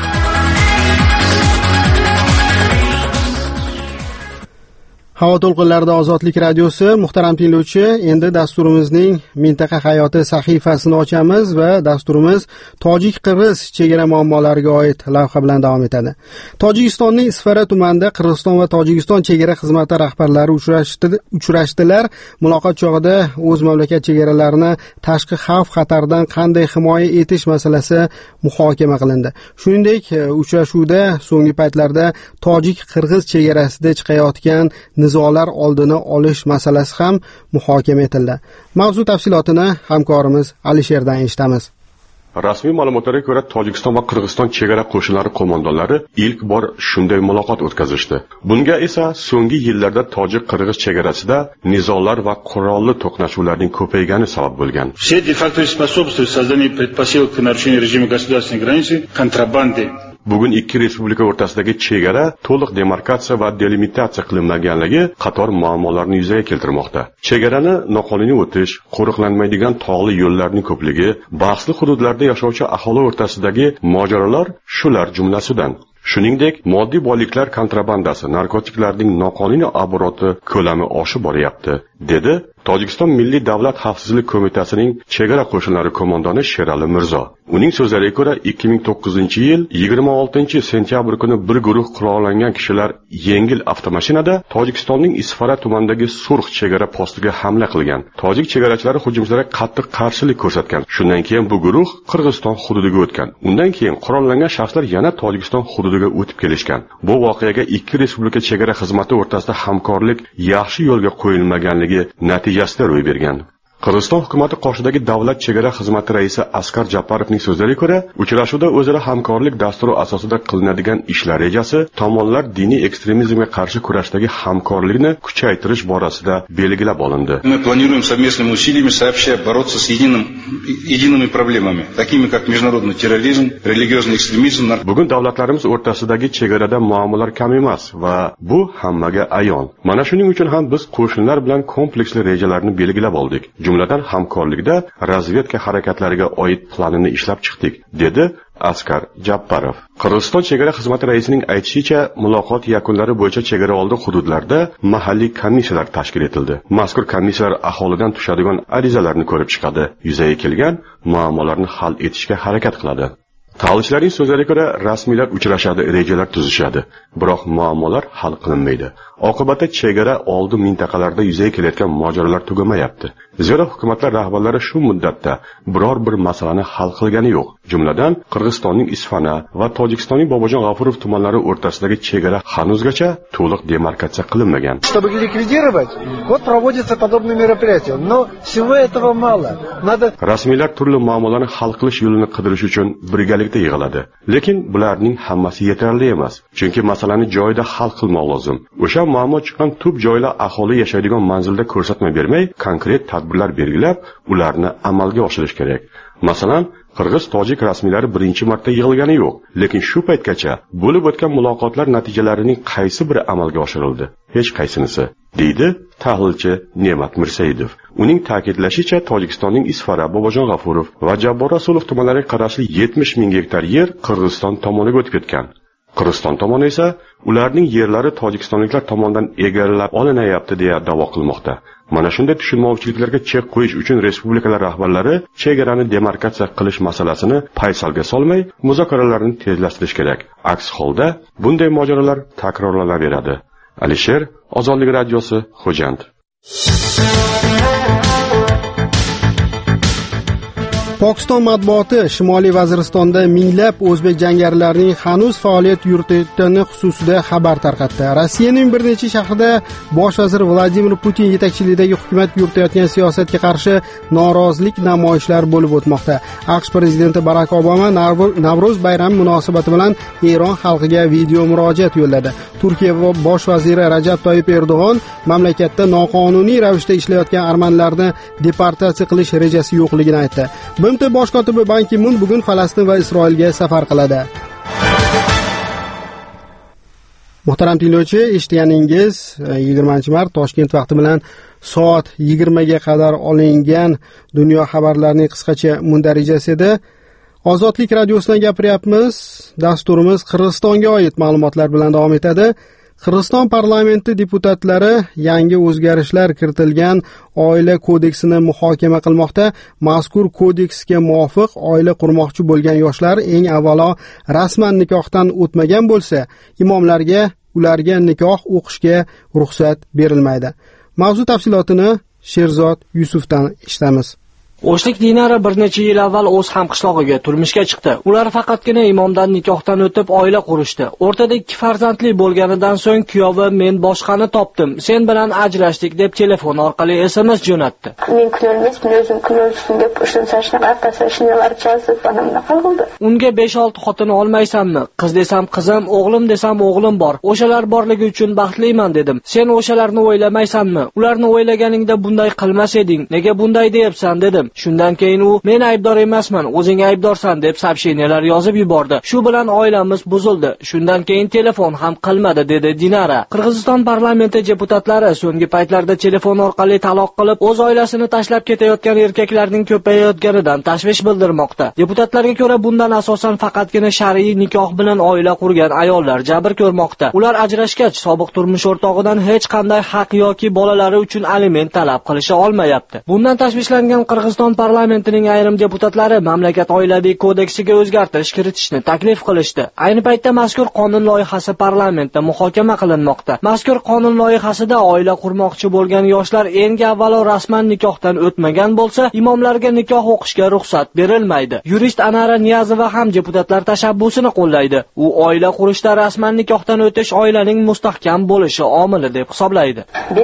Havo to'lqinlarida Ozodlik radiosi. Muhtaram tinglovchi, endi dasturimizning mintaqa hayoti sahifasini ochamiz va dasturimiz tojik-qirg'iz chegara muammolariga oid lavha bilan davom etadi. Tojikistonning Isfara tumanida Qirg'iziston va Tojikiston chegara xizmati rahbarlari uchrashdi, uchrashdilar. Muloqot chog'ida o'z mamlakat chegaralarini tashqi xavf xatardan qanday himoya etish masalasi muhokama qilindi. Shuningdek, uchrashuvda so'nggi paytlarda tojik-qirg'iz chegarasida chiqayotgan nizolar oldini olish masalasi ham muhokama etildi. Mavzu tafsilotini hamkorimiz Alisherdan eshitamiz.
Rasmiy ma'lumotlarga ko'ra, Tojikiston va Qirg'iziston chegara qo'shinlari qo'mondonlari ilk bor shunday muloqot o'tkazishdi. Bunga esa so'nggi yillarda tojik-qirg'iz chegarasida nizolar va qurolli to'qnashuvlarning ko'paygani sabab bo'lgan.
Все de facto способствуют созданию предпосылок к нарушению режима государственной границы, контрабанды.
Bugun ikki respublika o'rtasidagi chegara to'liq demarkatsiya va delimitatsiya qilinmaganligi qator muammolarni yuzaga keltirmoqda. Chegarani noqonuniy o'tish, qo'riqlanmaydigan tog'li yo'llarning ko'pligi, bahsli hududlarda yashovchi aholi o'rtasidagi mojarolar shular jumlasidan. Shuningdek, moddiy boyliklar kontrabandasi, narkotiklarning noqonuniy obroti ko'lami oshib boryapti, dedi Tojikiston Milliy davlat xavfsizlik qo'mitasining chegara qo'shinlari qo'mondoni Sherali Mirzo. Uning so'zlariga ko'ra, ikki ming to'qqizinchi yil yigirma oltinchi sentyabr kuni bir guruh qurollangan kishilar yengil avtomashinada Tojikistonning Isfara tumanidagi Surx chegara postiga hamla qilgan. Tojik chegarachilari hujumchilarga qattiq qarshilik ko'rsatgan. Shundan keyin bu guruh Qirg'iziston hududiga o'tgan. Undan keyin qurollangan shaxslar yana Tojikiston hududiga o'tib kelishgan. Bu voqeaga ikki respublika chegara xizmati o'rtasida hamkorlik yaxshi yo'lga qo'yilmaganligi natijasida ro'y bergan. Qirg'iziston hukumati qoshidagi davlat chegara xizmati raisi Askar Japarovning so'zlariga ko'ra, uchrashuvda o'zaro hamkorlik dasturi asosida qilinadigan ishlar rejasi tomonlar diniy ekstremizmga qarshi kurashdagi hamkorlikni kuchaytirish borasida belgilab olindi.
Мы планируем совместными усилиями сообща бороться с единым едиными проблемами, такими как международный терроризм, религиозный экстремизм.
Bugun davlatlarimiz o'rtasidagi chegarada muammolar kam emas va bu hammaga ayon. Mana shuning uchun ham biz qo'shinlar bilan kompleksli rejalarni belgilab oldik. Jumladan hamkorlikda razvedka harakatlariga oid planini ishlab chiqdik, dedi Askar Jabbarov. Qirg'iziston chegara xizmati raisining aytishicha, muloqot yakunlari bo'yicha chegara oldi hududlarda mahalliy komissiyalar tashkil etildi. Mazkur komissiyalar aholidan tushadigan arizalarni ko'rib chiqadi, yuzaga kelgan muammolarni hal etishga harakat qiladi. Tahlilchilarning so'zlariga ko'ra, rasmiylar uchrashadi, rejalar tuzishadi, biroq muammolar hal qilinmaydi. Oqibatda chegara oldi mintaqalarda yuzaga kelayotgan mojarolar tugamayapti. Zero hukumatlar rahbarlari shu muddatda biror bir masalani hal qilgani yo'q. Jumladan, Qirg'izistonning Isfana va Tojikistonning Bobojon G'afurov tumanlari o'rtasidagi chegara hanuzgacha to'liq demarkatsiya qilinmagan.
Чтобы ликвидировать, вот проводятся подобные мероприятия, но всего этого мало. Надо
Rasmiylar turli muammolarni hal qilish yo'lini qidirish uchun birgalikda yig'iladi. Lekin bularning hammasi yetarli emas, chunki masalani joyida hal qilmoq lozim. O'sha muammo chiqqan tub joylar aholi yashaydigan manzilda ko'rsatma bermay, konkret tadbirlar belgilab, ularni amalga oshirish kerak. Masalan, Qirg'iz-tojik rasmiylari birinchi marta yig'ilgani yo'q, lekin shu paytgacha bo'lib o'tgan muloqotlar natijalarining qaysi biri amalga oshirildi? Hech qaysinisi, deydi tahlilchi Ne'mat Mirsaidov. Uning ta'kidlashicha, Tojikistonning Isfara, Bobojon G'afurov va Jabbor Rasulov tumanlariga qarashli yetmish ming gektar yer Qirg'iziston tomoniga o'tib ketgan. Qirg'iziston tomoni esa ularning yerlari tojikistonliklar tomonidan egallab olinayapti deya da'vo qilmoqda. Mana shunday tushunmovchiliklarga chek qo'yish uchun respublikalar rahbarlari chegarani demarkatsiya qilish masalasini paysalga solmay, muzokaralarni tezlashtirish kerak. Aks holda bunday mojarolar takrorlanaveradi. Alisher, Ozodlik radiosi, Xo'jand.
Pokiston matbuoti Shimoliy Vaziristonda minglab o'zbek jangarilarining hanuz faoliyat yuritayotgani xususida xabar tarqatdi. Rossiyaning bir necha shahrida bosh vazir Vladimir Putin yetakchiligidagi hukumat yuritayotgan siyosatga qarshi norozilik namoyishlari bo'lib o'tmoqda. AQSh prezidenti Barak Obama Navro'z bayrami munosabati bilan Eron xalqiga video murojaat yo'lladi. Turkiya bosh vaziri Rajab Toyyib Erdo'g'on mamlakatda noqonuniy ravishda ishlayotgan armanlarni deportatsiya qilish rejasi yo'qligini aytdi. B M T bosh kotibi Ban Ki-mun bugun Falastin va Isroilga safar qiladi. Muhtaram tinglovchi, eshitganingiz yigirmanchi mart Toshkent vaqti bilan soat yigirmaga qadar olingan dunyo xabarlarining qisqacha mundarijasi edi. Ozodlik radiosidan gapiryapmiz. Dasturimiz Qirg'izistonga oid ma'lumotlar bilan davom etadi. Qirg'iziston parlamenti deputatlari yangi o'zgarishlar kiritilgan oila kodeksini muhokama qilmoqda. Mazkur kodeksga muvofiq oila qurmoqchi bo'lgan yoshlar eng avvalo rasman nikohdan o'tmagan bo'lsa, imomlarga ularga nikoh o'qishga ruxsat berilmaydi. Mavzu tafsilotini Sherzod Yusufdan eshitamiz.
O'shlik Dinara bir necha yil avval o'z hamqishlog'iga turmushga chiqdi. Ular faqatgina imomdan nikohdan o'tib oila qurishdi. O'rtada ikki farzandli bo'lganidan so'ng kuyovi men boshqani topdim, sen bilan ajrashdik deb telefon orqali S M S jo'natdi.
Men kunolmas, men o'zim kunolishim deb ushlanishni qatnashishlar chazib banamda qoldi.
Unga besh olti xotin olmaysanmi? Qiz desam qizim, o'g'lim desam o'g'lim bor. O'shalar borligi uchun baxtliman dedim. Sen o'shalarni o'ylamaysanmi? Ularni o'ylaganingda bunday qilmas eding. Nega bunday deyapsan dedim. Shundan keyin u men aybdor emasman, o'zing aybdorsan deb sabshiniyalar yozib yubordi. Shu bilan oilamiz buzildi. Shundan keyin telefon ham qilmadi dedi Dinara. Qirg'iziston parlamenti deputatlari so'nggi paytlarda telefon orqali taloq qilib, o'z oilasini tashlab ketayotgan erkaklarning ko'payayotganidan tashvish bildirmoqda. Deputatlarga ko'ra bundan asosan faqatgina shar'iy nikoh bilan oila qurgan ayollar jabr ko'rmoqda. Ular ajrashgach sobiq turmush o'rtog'idan hech qanday haq yoki bolalari uchun aliment talab qilisha olmayapti. Bundan tashvishlangan Qirg'iziston parlamentining ayrim deputatlari mamlakat oilaviy kodeksiga o'zgartirish kiritishni taklif qilishdi. Ayni paytda mazkur qonun loyihasi parlamentda muhokama qilinmoqda. Mazkur qonun loyihasida oila qurmoqchi bo'lgan yoshlar eng avvalo rasman nikohdan o'tmagan bo'lsa, imomlarga nikoh o'qishga ruxsat berilmaydi. Yurist Anara Niyazova ham deputatlar tashabbusini qo'llaydi. U oila qurishda rasman nikohdan o'tish oilaning mustahkam bo'lishi omili deb hisoblaydi.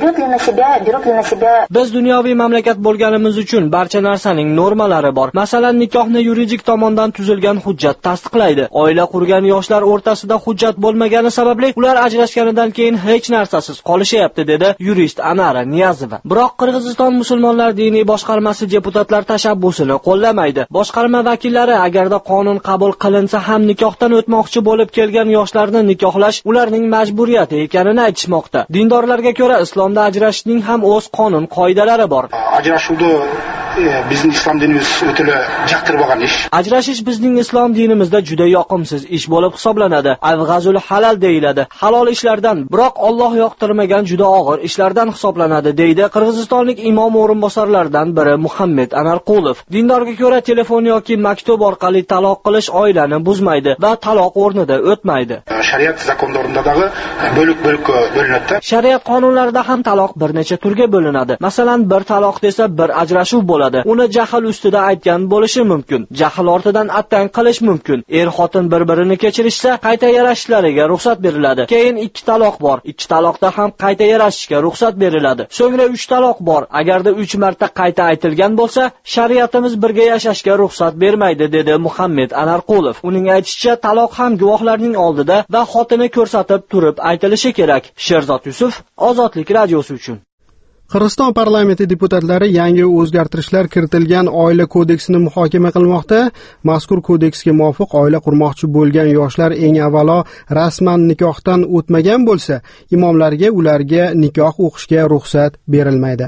Biz dunyoviy mamlakat bo'lganimiz uchun barcha narsaning normalari bor. Masalan, nikohni yuridik tomondan tuzilgan hujjat tasdiqlaydi. Oila qurgan yoshlar o'rtasida hujjat bo'lmagani sababli ular ajrashganidan keyin hech narsasiz qolishyapti dedi yurist Anara Niyazova. Biroq Qirg'iziston musulmonlar diniy boshqarmasi deputatlar tashabbusini qo'llamaydi. Boshqarma vakillari agarda qonun qabul qilinsa ham nikohdan o'tmoqchi bo'lib kelgan yoshlarni nikohlash ularning majburiyati ekanini aytishmoqda. Dindorlarga ko'ra islomda ajrashishning ham o'z qonun qoidalari bor.
Ajrashuvni bizning islom dinimiz o'tila jaqtirib olgan ish.
Ajrashish bizning islom dinimizda juda yoqimsiz ish bo'lib hisoblanadi. Avg'azul halal deyiladi. Halol ishlardan, biroq Alloh yoqtirmagan juda og'ir ishlardan hisoblanadi deydi Qirg'izistonlik imom o'rinbosarlaridan biri Muhammad Anarqulov. Dindorga ko'ra telefon yoki maktub orqali taloq qilish oilani buzmaydi va taloq o'rnida o'tmaydi.
Shariat zakonlaridagi bo'lak-bo'lak bo'linadi.
Shariat qonunlarida ham taloq bir necha turga bo'linadi. Masalan, bir taloq desa bir ajrashuv bo'ladi. Uni jahl ustida aytgan bo'lishi mumkin. Jahl ortidan attang qilish mumkin. Er-xotin bir-birini kechirishsa, qayta yarashishlariga ruxsat beriladi. Keyin ikki taloq bor. Ikki taloqda ham qayta yarashishga ruxsat beriladi. So'ngra uch taloq bor. Agarda uch marta qayta aytilgan bo'lsa, shariatimiz birga yashashga ruxsat bermaydi dedi Muhammad Anarqulov. Uning aytishicha, taloq ham guvohlarning oldida va xotini ko'rsatib turib aytilishi kerak. Sherzod Yusuf, Ozodlik radiosi uchun.
Qirg'iziston parlamenti deputatlari yangi o'zgartirishlar kiritilgan oila kodeksini muhokama qilmoqda. Mazkur kodeksga muvofiq oila qurmoqchi bo'lgan yoshlar eng avvalo rasman nikohdan o'tmagan bo'lsa, imomlarga ularga nikoh o'qishga ruxsat berilmaydi.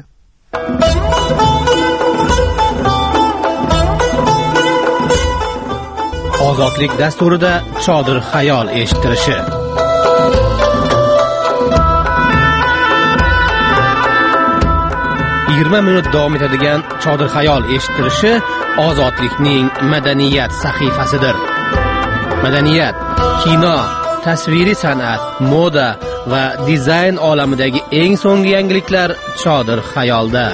Ozodlik dasturida chodir xayol eshittirishi. yigirma minut davom etadigan chodir xayol eshittirishi Ozodlikning madaniyat sahifasidir. Madaniyat, kino, tasviriy san'at, moda va dizayn olamidagi eng so'nggi yangiliklar chodir xayolda.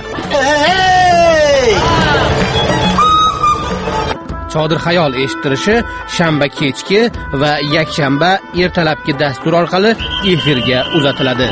Chodir xayol eshittirishi shanba kechki va yakshanba ertalabki dastur orqali efirga uzatiladi.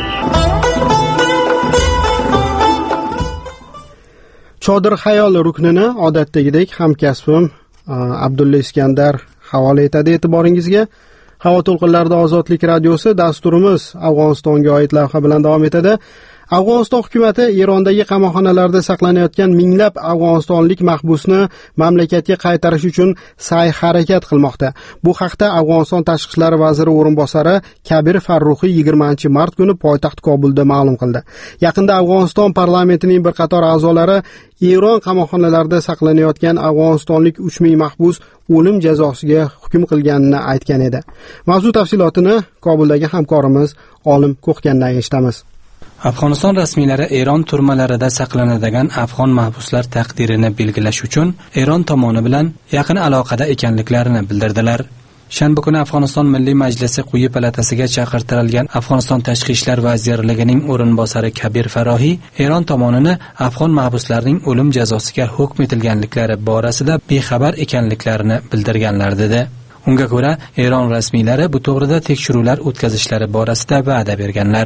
Chodir xayol ruknini odatdagidek hamkasbim Abdulla Iskandar havola etadi e'tiboringizga. Havo to'lqinlarida Ozodlik radiosi dasturimiz Afg'onistonga oid lavha bilan davom etadi. Afg'oniston hukumatı Erondagi qamoqxonalarda saqlanayotgan minglab afg'onistonlik mahbusni mamlakatga qaytarish uchun sa'y-harakat qilmoqda. Bu haqda Afg'oniston tashqi ishlar vaziri o'rinbosari Kabir Farruxiy yigirmanchi mart kuni poytaxt Kobulda ma'lum qildi. Yaqinda Afg'oniston parlamentining bir qator a'zolari Eron qamoqxonalarida saqlanayotgan afg'onistonlik uch ming mahbus o'lim jazosiga hukm qilganini aytgan edi. Mavzu tafsilotini Kobuldagi hamkorimiz Olim Ko'xgandan eshitamiz.
Afg'oniston rasmiylari Eron turmalarida saqlanadigan afg'on mahbuslar taqdirini belgilash uchun Eron tomoni bilan yaqin aloqada ekanliklarini bildirdilar. Shanba kuni Afg'oniston Milliy Majlisi quyi palatasiga chaqirtirilgan Afg'oniston Tashqi ishlar vazirligining o'rinbosari Kabir Farruxiy Eron tomonini afg'on mahbuslarning o'lim jazosiga hukm etilganliklari borasida bexabar ekanliklarini bildirganlar dedi. Unga ko'ra, Eron rasmiylari bu to'g'rida tekshiruvlar o'tkazishlari borasida va'da berganlar.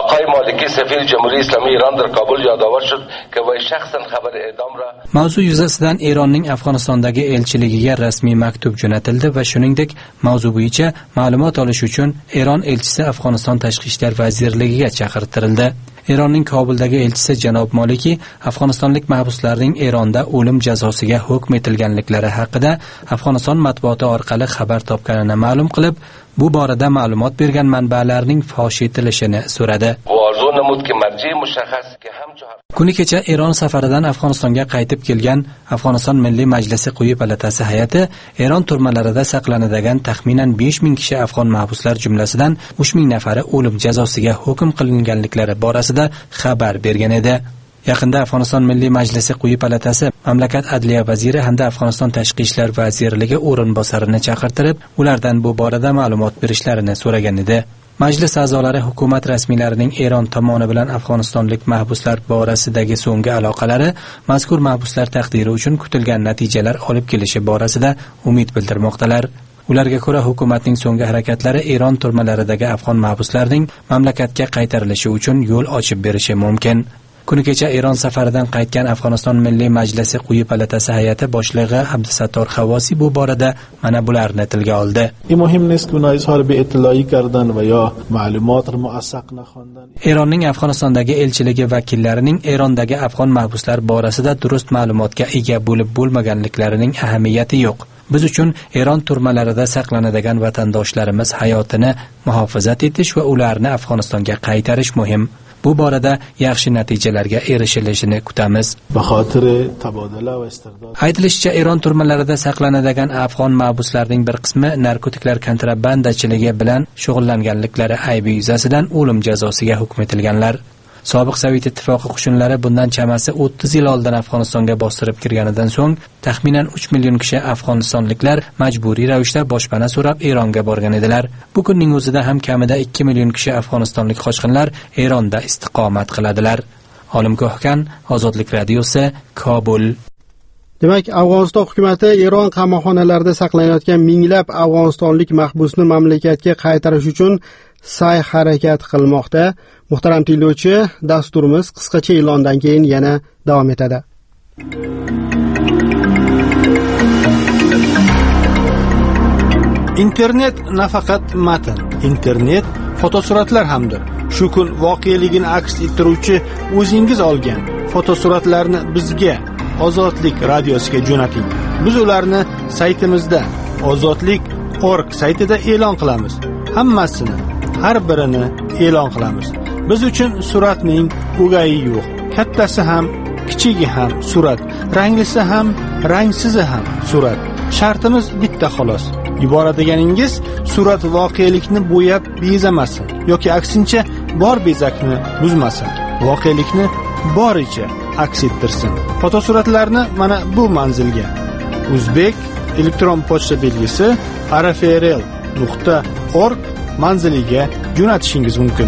Mavzu yuzasidan Eronning Afg'onistondagi elchiligiga rasmiy maktub jo'natildi va shuningdek, mavzu bo'yicha ma'lumot olish uchun Eron elchisi Afg'oniston Tashqi ishlar vazirligiga chaqirtirildi. Eronning Kobuldagi elchisi janob Moliki afg'onistonlik mahbuslarning Eronda o'lim jazosiga hukm etilganliklari haqida Afg'oniston matbuoti orqali xabar topganini ma'lum qilib, bu borada ma'lumot bergan manbalarning fosh etilishini so'radi. Kuni kecha Eron safaridan Afg'onistonga qaytib kelgan Afg'oniston Milliy Majlisi quyi palatasi hay'ati Eron turmalarida saqlanadigan taxminan besh ming kishi afg'on mahbuslar jumlasidan uch ming nafari o'lim jazosiga hukm qilinganliklari borasida xabar bergan edi. Yaqinda Afg'oniston Milliy Majlisi quyi palatasi mamlakat adliya vaziri hamda Afg'oniston Tashqi ishlar vazirligi o'rinbosarini chaqirtirib, ulardan bu borada ma'lumot berishlarini so'ragan edi. Majlis a'zolari hukumat rasmiylarining Eron tomoni bilan afg'onistonlik mahbuslar borasidagi so'nggi aloqalari mazkur mahbuslar taqdiri uchun kutilgan natijalar olib kelishi borasida umid bildirmoqdalar. Ularga ko'ra, hukumatning so'nggi harakatlari Eron turmalaridagi afg'on mahbuslarning mamlakatga qaytarilishi uchun yo'l ochib berishi mumkin. Kuni kecha Eron safaridan qaytgan Afg'oniston Milliy Majlisi quyi palatasi hay'ati boshlig'i Abdusattor Xavosi bu borada mana bularni tilga oldi. Eronning Afg'onistondagi elchiligi vakillarining Erondagi afg'on mahbuslar borasida durust ma'lumotga ega bo'lib bo'lmaganliklarining ahamiyati yo'q. Biz uchun Eron turmalarida saqlanadigan vatandoshlarimiz hayotini muhofazat etish va ularni Afg'onistonga qaytarish muhim. Bu borada yaxshi natijalarga erishilishini kutamiz. Aytilishicha, Eron turmalarida saqlanadigan afg'on mahbuslarning bir qismi narkotiklar kontrabandachiligi bilan shug'ullanganliklari aybi yuzasidan o'lim jazosiga hukm etilganlar. Sobiq Sovet ittifoqi qo'shinlari bundan chamasi o'ttiz yil oldin Afg'onistonga bostirib kirganidan so'ng taxminan uch million kishi afg'onistonliklar majburiy ravishda boshpana so'rab Eronga borgan edilar. Bu kunning o'zida ham kamida ikki million kishi afg'onistonlik qochqinlar Eronda istiqomat qiladilar. Olim Ko'xgan, Ozodlik radiosi, Kobul.
Demak, Afg'oniston hukumatı Eron qamoqxonalarida saqlanayotgan minglab afg'onistonlik mahbusni mamlakatga qaytarish uchun sa'y-harakat qilmoqda. Muhtaram tinglovchi, dasturimiz qisqacha e'londan keyin yana davom etadi.
Internet nafaqat matn, internet fotosuratlar hamdir. shu kun voqeligini aks ettiruvchi o'zingiz olgan fotosuratlarni bizga Ozodlik radiosiga jo'nating. Biz ularni saytimizda ozodlik nuqta org saytida e'lon qilamiz. Hammasini, har birini e'lon qilamiz. Biz uchun suratning o'gayi yo'q. Kattasi ham, kichigi ham surat, ranglisi ham, rangsizi ham surat. Shartimiz bitta xolos. Yuboradiganingiz surat voqelikni bo'yab bezamasin yoki aksincha bor bezakni buzmasin. Voqelikni boricha aks ettirsin. Fotosuratlarni mana bu manzilga Uzbek elektron pochta belgisi r f r l nuqta org manziliga jo'natishingiz mumkin.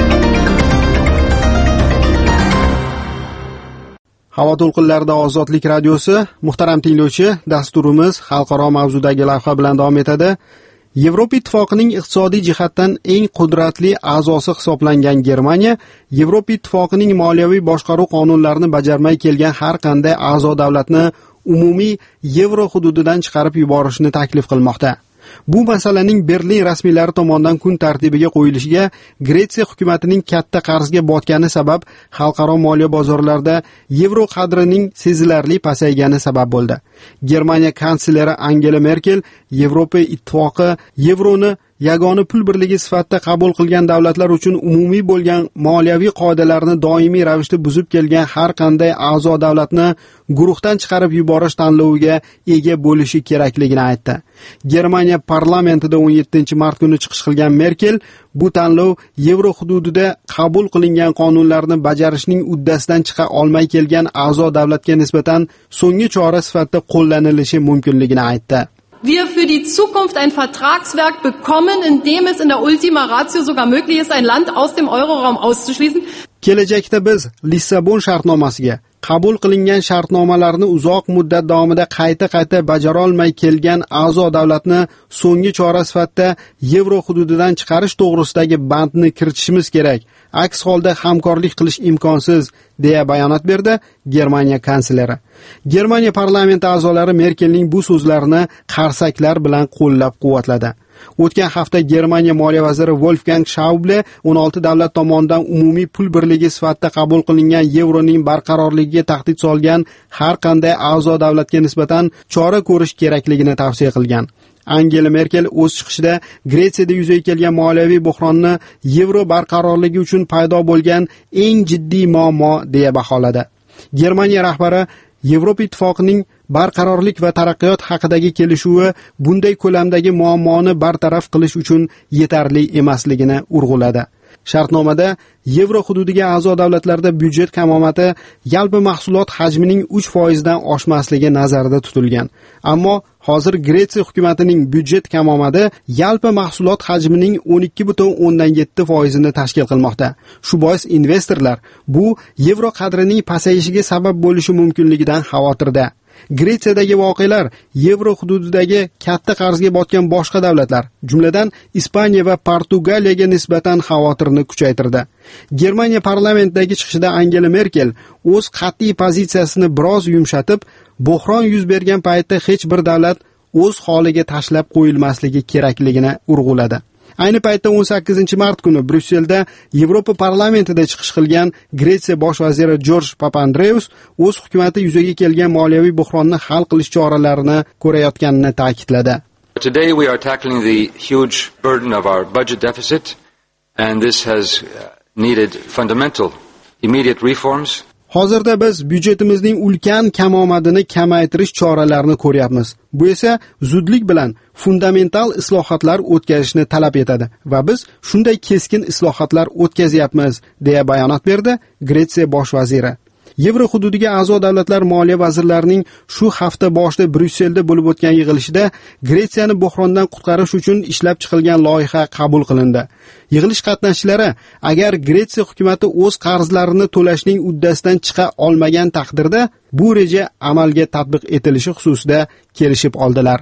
Havo to'lqinlarida Ozodlik radiosi, muhtaram tinglovchi, dasturimiz xalqaro mavzudagi lavha bilan davom etadi. Yevropa Ittifoqining iqtisodiy jihatdan eng qudratli a'zosi hisoblangan Germaniya, Yevropa Ittifoqining moliyaviy boshqaruv qonunlarini bajarmay kelgan har qanday a'zo davlatni umumiy yevro hududidan chiqarib yuborishni taklif qilmoqda. Bu masalaning Berlin rasmiylari tomonidan kun tartibiga qo'yilishiga Gretsiya hukumatining katta qarzga botgani sabab xalqaro moliya bozorlarida yevro qadrining sezilarli pasaygani sabab bo'ldi. Germaniya kansleri Angela Merkel Yevropa Ittifoqi yevroni yagona pul birligi sifatida qabul qilgan davlatlar uchun umumiy bo'lgan moliyaviy qoidalarni doimiy ravishda buzib kelgan har qanday a'zo davlatni guruhdan chiqarib yuborish tanloviga ega bo'lishi kerakligini aytdi. Germaniya parlamentida o'n yettinchi mart kuni chiqish qilgan Merkel bu tanlov yevro hududida qabul qilingan qonunlarni bajarishning uddasidan chiqa olmay kelgan a'zo davlatga nisbatan so'nggi chora sifatida qo'llanilishi mumkinligini aytdi.
Wir für die Zukunft ein Vertragswerk bekommen, in dem es in der Ultima Ratio sogar möglich ist, ein Land aus dem Euroraum auszuschließen.
Kelajakda biz Lissabon shartnomasiga qabul qilingan shartnomalarni uzoq muddat davomida qayta-qayta bajara olmay kelgan a'zo davlatni so'nggi chora sifatida yevro hududidan chiqarish to'g'risidagi bandni kiritishimiz kerak. Aks holda hamkorlik qilish imkonsiz, deya bayonot berdi Germaniya kansleri. Germaniya parlamenti a'zolari Merkelning bu so'zlarini qarsaklar bilan qo'llab-quvvatladi. O'tgan hafta Germaniya moliya vaziri Wolfgang Schäuble o'n olti davlat tomonidan umumiy pul birligi sifatida qabul qilingan yevroning barqarorligiga tahdid solgan har qanday a'zo davlatga nisbatan chora ko'rish kerakligini tavsiya qilgan. Angela Merkel o'z chiqishida Gretsiyada yuzaga kelgan moliyaviy buhronni yevro barqarorligi uchun paydo bo'lgan eng jiddiy muammo deya baholadi. Germaniya rahbari Yevropa Ittifoqining barqarorlik va taraqqiyot haqidagi kelishuvi bunday ko'lamdagi muammoni bartaraf qilish uchun yetarli emasligini urg'uladi. Shartnomada yevro hududiga a'zo davlatlarda byudjet kamomati yalpi mahsulot hajmining uch foiz dan oshmasligi nazarda tutilgan. Ammo hozir Gretsiya hukumatining byudjet kamomati yalpi mahsulot hajmining o'n ikki butun o'ndan yetti foiz ni tashkil qilmoqda. Shu bois investorlar bu yevro qadrining pasayishiga sabab bo'lishi mumkinligidan xavotirda. Gretsiyadagi voqealar yevro hududidagi katta qarzga botgan boshqa davlatlar, jumladan Ispaniya va Portugaliyaga nisbatan xavotirni kuchaytirdi. Germaniya parlamentidagi chiqishida Angela Merkel o'z qat'iy pozitsiyasini biroz yumshatib, buhron yuz bergan paytda hech bir davlat o'z holiga tashlab qo'yilmasligi kerakligini urg'uladi. Ayni paytda o'n sakkizinchi mart kuni Bryusselda Yevropa parlamentida chiqish qilgan Gretsiya bosh vaziri George Papandreou o'z hukumati yuzaga kelgan moliyaviy buhronni hal qilish choralarini ko'rayotganini ta'kidladi.
Today we are tackling the huge burden of our budget deficit, and this has needed fundamental immediate reforms.
Hozirda biz byudjetimizning ulkan kamomadini kamaytirish choralarini ko'ryapmiz. Bu esa zudlik bilan fundamental islohotlar o'tkazishni talab etadi va biz shunday keskin islohotlar o'tkazyapmiz, deya bayonot berdi Gretsiya bosh vaziri. Yevro hududiga a'zo davlatlar moliya vazirlarining shu hafta boshida Bryusselda bo'lib o'tgan yig'ilishida Gretsiyani buhrondan qutqarish uchun ishlab chiqilgan loyiha qabul qilindi. Yig'ilish qatnashchilari agar Gretsiya hukumatı o'z qarzlarini to'lashning uddasidan chiqa olmagan taqdirda bu reja amalga tatbiq etilishi xususida kelishib oldilar.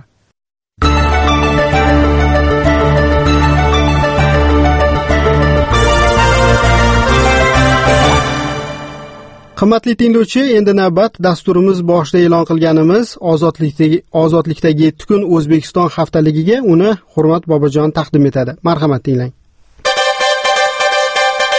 Qimmatli tinglovchi, endi navbat dasturimiz boshida e'lon qilganimiz ozodlikdagi ozodlikdagi yetti kun O'zbekiston haftaligiga uni Hurmat Bobojon taqdim etadi. Marhamat tinglang.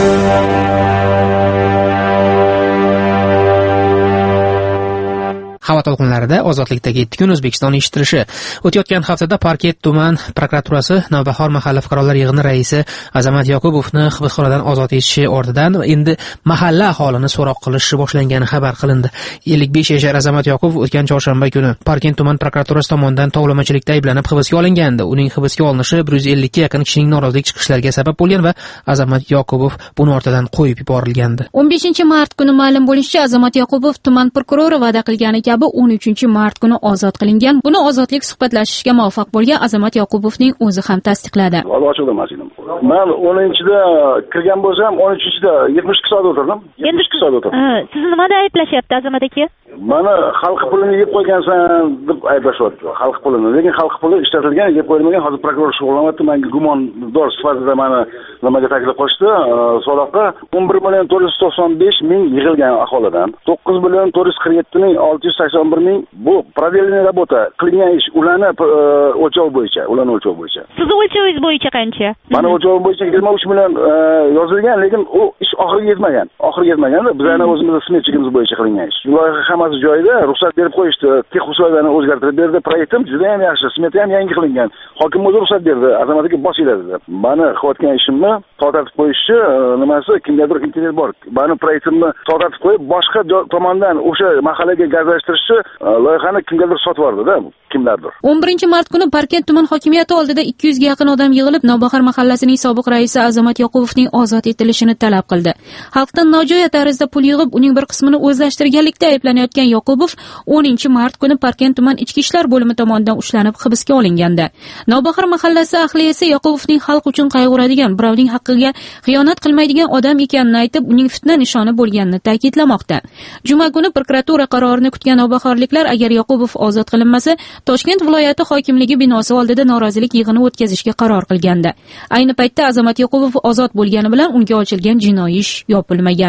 Havo to'lqinlarida ozodlikdagi yetti kun O'zbekiston eshittirishi. O'tayotgan haftada Parket tuman prokuraturasi Navbahor mahalla fuqarolar yig'ini raisi Azamat Yoqubovni hibsxonadan ozod etishi ortidan endi mahalla aholini so'roq qilish boshlangani xabar qilindi. ellik besh yashar Azamat Yoqubov o'tgan chorshanba kuni Parket tuman prokuraturasi tomonidan tovlamachilikda ayblanib hibsga olingandi. Uning hibsga olinishi bir yuz ellikka yaqin kishining norozilik chiqishlariga sabab bo'lgan va Azamat Yoqubov buni ortidan qo'yib yuborilgandi.
o'n beshinchi mart kuni ma'lum bo'lishicha, Azamat Yoqubov tuman prokurori va'da qilgani kabi o'n uchinchi mart kuni ozod qilingan. Buni ozodlik suhbatlashishga muvaffaq bo'lgan Azamat Yoqubovning o'zi ham tasdiqladi.
Ochildi mashinam. Men o'ninchida kirgan bo'lsam, o'n uchinchida yetmish ikki soat o'tirdim. yetmish ikki soat o'tirdim.
Sizni nimada ayblashyapti Azamat aka?
Mana xalq pulini yeb qo'ygansan deb ayblashyapti. Xalq pulini, lekin xalq puli ishlatilgan, yeb qo'yilmagan. Hozir prokuror shug'ullanyapti. Menga gumondor sifatida meni nimaga taklif qilishdi? So'roqqa o'n bir million to'rt yuz to'qson besh ming yig'ilgan aholidan to'qqiz million to'rt yuz qirq yetti ming olti yuz sakson bir ming bu prodelniy работа qilingan ish, ularni o'lchov bo'yicha, ularni o'lchov bo'yicha.
Siz o'lchovingiz bo'yicha qancha?
Mani o'lchovim bo'yicha yigirma uch million yozilgan, lekin u ish oxiriga yetmagan. Oxiriga yetmaganda bizlarni o'zimizning smetchigimiz bo'yicha qilingan ish. Loyiha hammasi joyida, ruxsat berib qo'yishdi. Texnik uslularni o'zgartirib berdi. Proyektim juda ham yaxshi, smeta ham yangi qilingan. Hokim o'zi ruxsat berdi. Azamat aka boshlaydi dedi. Mani qilayotgan ishimni to'xtatib qo'yishchi nimasi kimgadir interes bor. Mani proyektimni to'xtatib qo'yib, boshqa tomonidan o'sha mahallaga gazlashtirishchi loyihani kimgadir sotib yubordi-da, kimlardir.
o'n birinchi mart kuni Parket tuman hokimiyati oldida ikki yuzga yaqin odam yig'ilib, Navbahor mahallasining sobiq raisi Azamat Yoqubovning ozod etilishini talab qildi. Xalqdan nojo'ya tarzda pul yig'ib, uning bir qismini o'zlashtirganlikda ayblanayotgan Yoqubov o'ninchi mart kuni Parket tuman ichki ishlar bo'limi tomonidan ushlanib hibsga olingandi. Navbahor mahallasi ahli esa Yoqubovning xalq uchun qayg'uradigan, birovning haqqiga xiyonat qilmaydigan odam ekanini aytib, uning fitna nishoni bo'lganini ta'kidlamoqda. Juma kuni prokuratura qarorini kutgan navbahorliklar agar Yoqubov ozod qilinmasa, Toshkent viloyati hokimligi binosi oldida norozilik yig'ini o'tkazishga qaror qilgandi. Ayni paytda Azamat Yoqubov ozod bo'lgani bilan unga ochilgan jinoiy ish yopilmagan.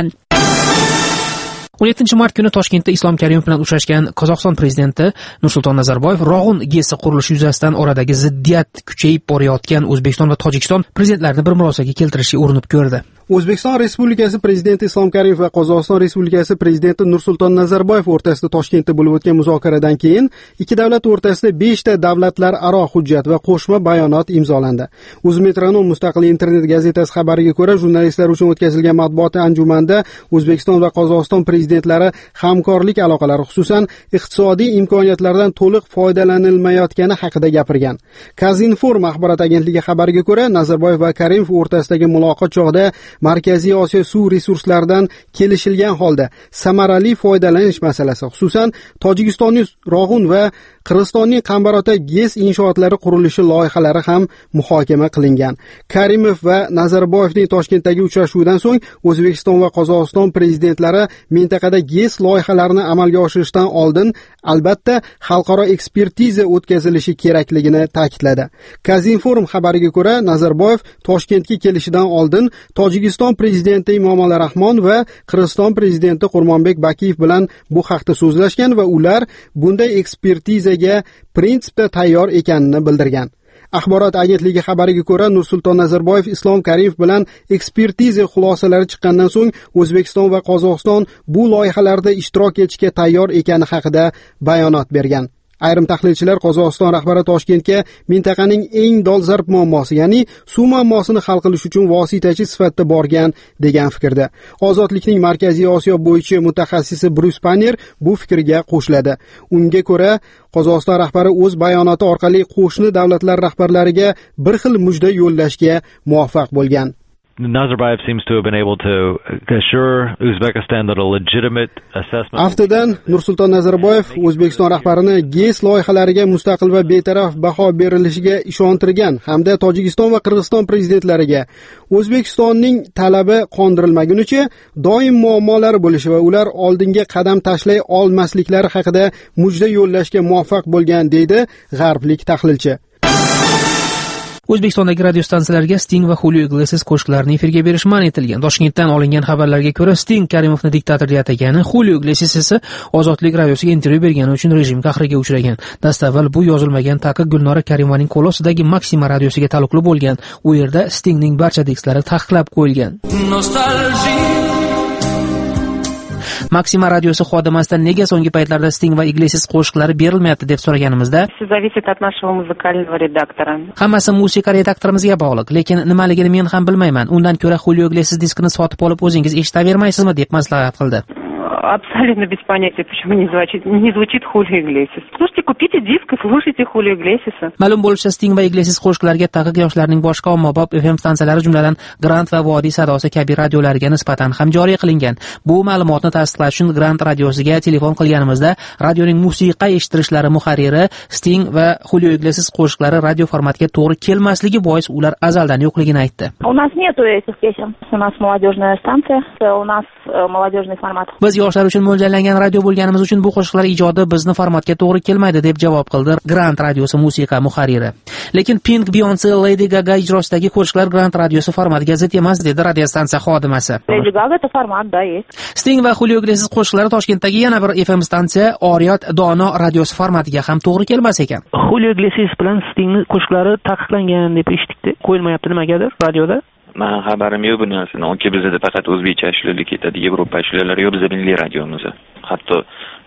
o'n yettinchi mart kuni Toshkentda Islom Karimov bilan uchrashgan Qozog'iston prezidenti Nursulton Nazarboyev Rog'un GESi qurilishi yuzasidan oradagi ziddiyat kuchayib borayotgan O'zbekiston va Tojikiston prezidentlarini bir murosaga keltirishga urinib ko'rdi.
O'zbekiston Respublikasi prezidenti Islom Karimov va Qozog'iston Respublikasi prezidenti Nursulton Nazarboyev o'rtasida Toshkentda bo'lib o'tgan muzokaradan keyin ikki davlat o'rtasida beshta davlatlararo hujjat va qo'shma bayonot imzolandi. Uzmetronom mustaqil internet gazetasi xabariga ko'ra, jurnalistlar uchun o'tkazilgan matbuot anjumanda O'zbekiston va Qozog'iston prezidentlari hamkorlik aloqalari, xususan iqtisodiy imkoniyatlardan to'liq foydalanilmayotgani haqida gapirgan. Kazinform axborot agentligi xabariga ko'ra, Nazarboyev va Karimov o'rtasidagi muloqot chog'ida Markaziy Osiyo suv resurslaridan kelishilgan holda samarali foydalanish masalasi, xususan Tojikistonning Rog'un va Qirg'izistonning Qambarota GES inshootlari qurilishi loyihalari ham muhokama qilingan. Karimov va Nazarboyevning Toshkentdagi uchrashuvdan so'ng O'zbekiston va Qozog'iston prezidentlari mintaqada GES loyihalarini amalga oshirishdan oldin albatta xalqaro ekspertiza o'tkazilishi kerakligini ta'kidladi. Kazinform xabariga ko'ra, Nazarboyev Toshkentga kelishidan oldin Tojikiston prezidenti Emomali Rahmon va Qirg'iziston prezidenti Qurmonbek Bakiyev bilan bu haqda so'zlashgan va ular bunday ekspertizaga prinsipda tayyor ekanini bildirgan. Axborot agentligi xabariga ko'ra, Nursulton Nazarboyev Islom Karimov bilan ekspertiza xulosalari chiqqandan so'ng O'zbekiston va Qozog'iston bu loyihalarda ishtirok etishga tayyor ekani haqida bayonot bergan. Ayrim tahlilchilar Qozog'iston rahbari Toshkentga mintaqaning eng dolzarb muammosi, ya'ni suv muammosini hal qilish uchun vositachi sifatida borgan degan fikrda. Ozodlikning Markaziy Osiyo bo'yicha mutaxassisi Bruce Panner bu fikrga qo'shiladi. Unga ko'ra, Qozog'iston rahbari o'z bayonoti orqali qo'shni davlatlar rahbarlariga bir xil mujda yo'llashga muvaffaq bo'lgan.
Nazarbayev seems to have been able to assure Uzbekistan that a legitimate assessment.
Aftidan Nursulton Nazarboyev O'zbekiston rahbarini GES loyihalariga mustaqil va betaraf baho berilishiga ishontirgan hamda Tojikiston va Qirg'iziston prezidentlariga O'zbekistonning talabi qondirilmagunicha doim muammolar bo'lishi va ular oldinga qadam tashlay olmasliklari haqida mujda yo'llashga muvaffaq bo'lgan, deydi g'arblik tahlilchi.
O'zbekistondagi radiostansiyalarga Sting va Julio Iglesias qo'shiqlarini efirga berish man etilgan. Toshkentdan olingan xabarlarga ko'ra, Sting Karimovni diktator deb atagani, Julio Iglesias esa Ozodlik radiosiga intervyu bergani uchun rejim qahriga uchragan. Dastavval bu yozilmagan taqiq Gulnora Karimovaning qo'l ostidagi Maxima radiosiga taalluqli bo'lgan. U yerda Stingning barcha dikstlari taqiqlab qo'yilgan. Maxima radiosi xodimasidan nega so'nggi paytlarda Sting va Iglesias qo'shiqlari berilmayapti deb so'raganimizda,
зависит от нашего музыкального редактора.
Hammasi musiqa redaktorimizga bog'liq, lekin nimaligini men ham bilmayman. Undan ko'ra Julio Iglesias diskini sotib olib o'zingiz eshitavermaysizmi deb maslahat qildi.
Абсолютно без понятия, почему не звучит, не звучит Julio Iglesias. Слушайте, купите диск и слушайте Julio Iglesias.
Ma'lum bo'lishicha, Sting va Iglesias qo'shiqlariga taqiq yoshlarning boshqa ommabop F M stansiyalari, jumladan Grant va Vodiy sadosi kabi radiolarga nisbatan ham joriy qilingan. Bu ma'lumotni tasdiqlash uchun Grant radiosiga telefon qilganimizda, radioning musiqa eshittirishlari muharriri Sting va Julio Iglesias qo'shiqlari radio formatiga to'g'ri kelmasligi bois ular azaldan yo'qligini aytdi.
У нас нету этих песен. У нас молодежная станция, у нас молодежный формат.
Biz yoshlar uchun mo'ljallangan radio bo'lganimiz uchun bu qo'shiqlar ijodi bizni formatga to'g'ri kelmaydi deb javob qildi Grant radiosi musiqa muharriri. Lekin Pink, Beyonce, Lady Gaga ijrosidagi qo'shiqlar Grant radiosi formatiga zid emas, dedi radiostansiya xodimasi.
Lady Gaga это формат, да, есть.
Sting va Julio Iglesias qo'shiqlari Toshkentdagi yana bir F M stansiya Oriyat Dono radiosi formatiga ham to'g'ri kelmas ekan. Julio Iglesias bilan Stingning qo'shiqlari taqiqlangan deb eshitdik. Qo'yilmayapti nimagadir radioda?
Men xabarim yo'q bu narsadan. Chunki bizda faqat o'zbekcha ishlarlar ketadi, Yevropa ishlarlari yo'q, bizda milliy radiomiz. Hatto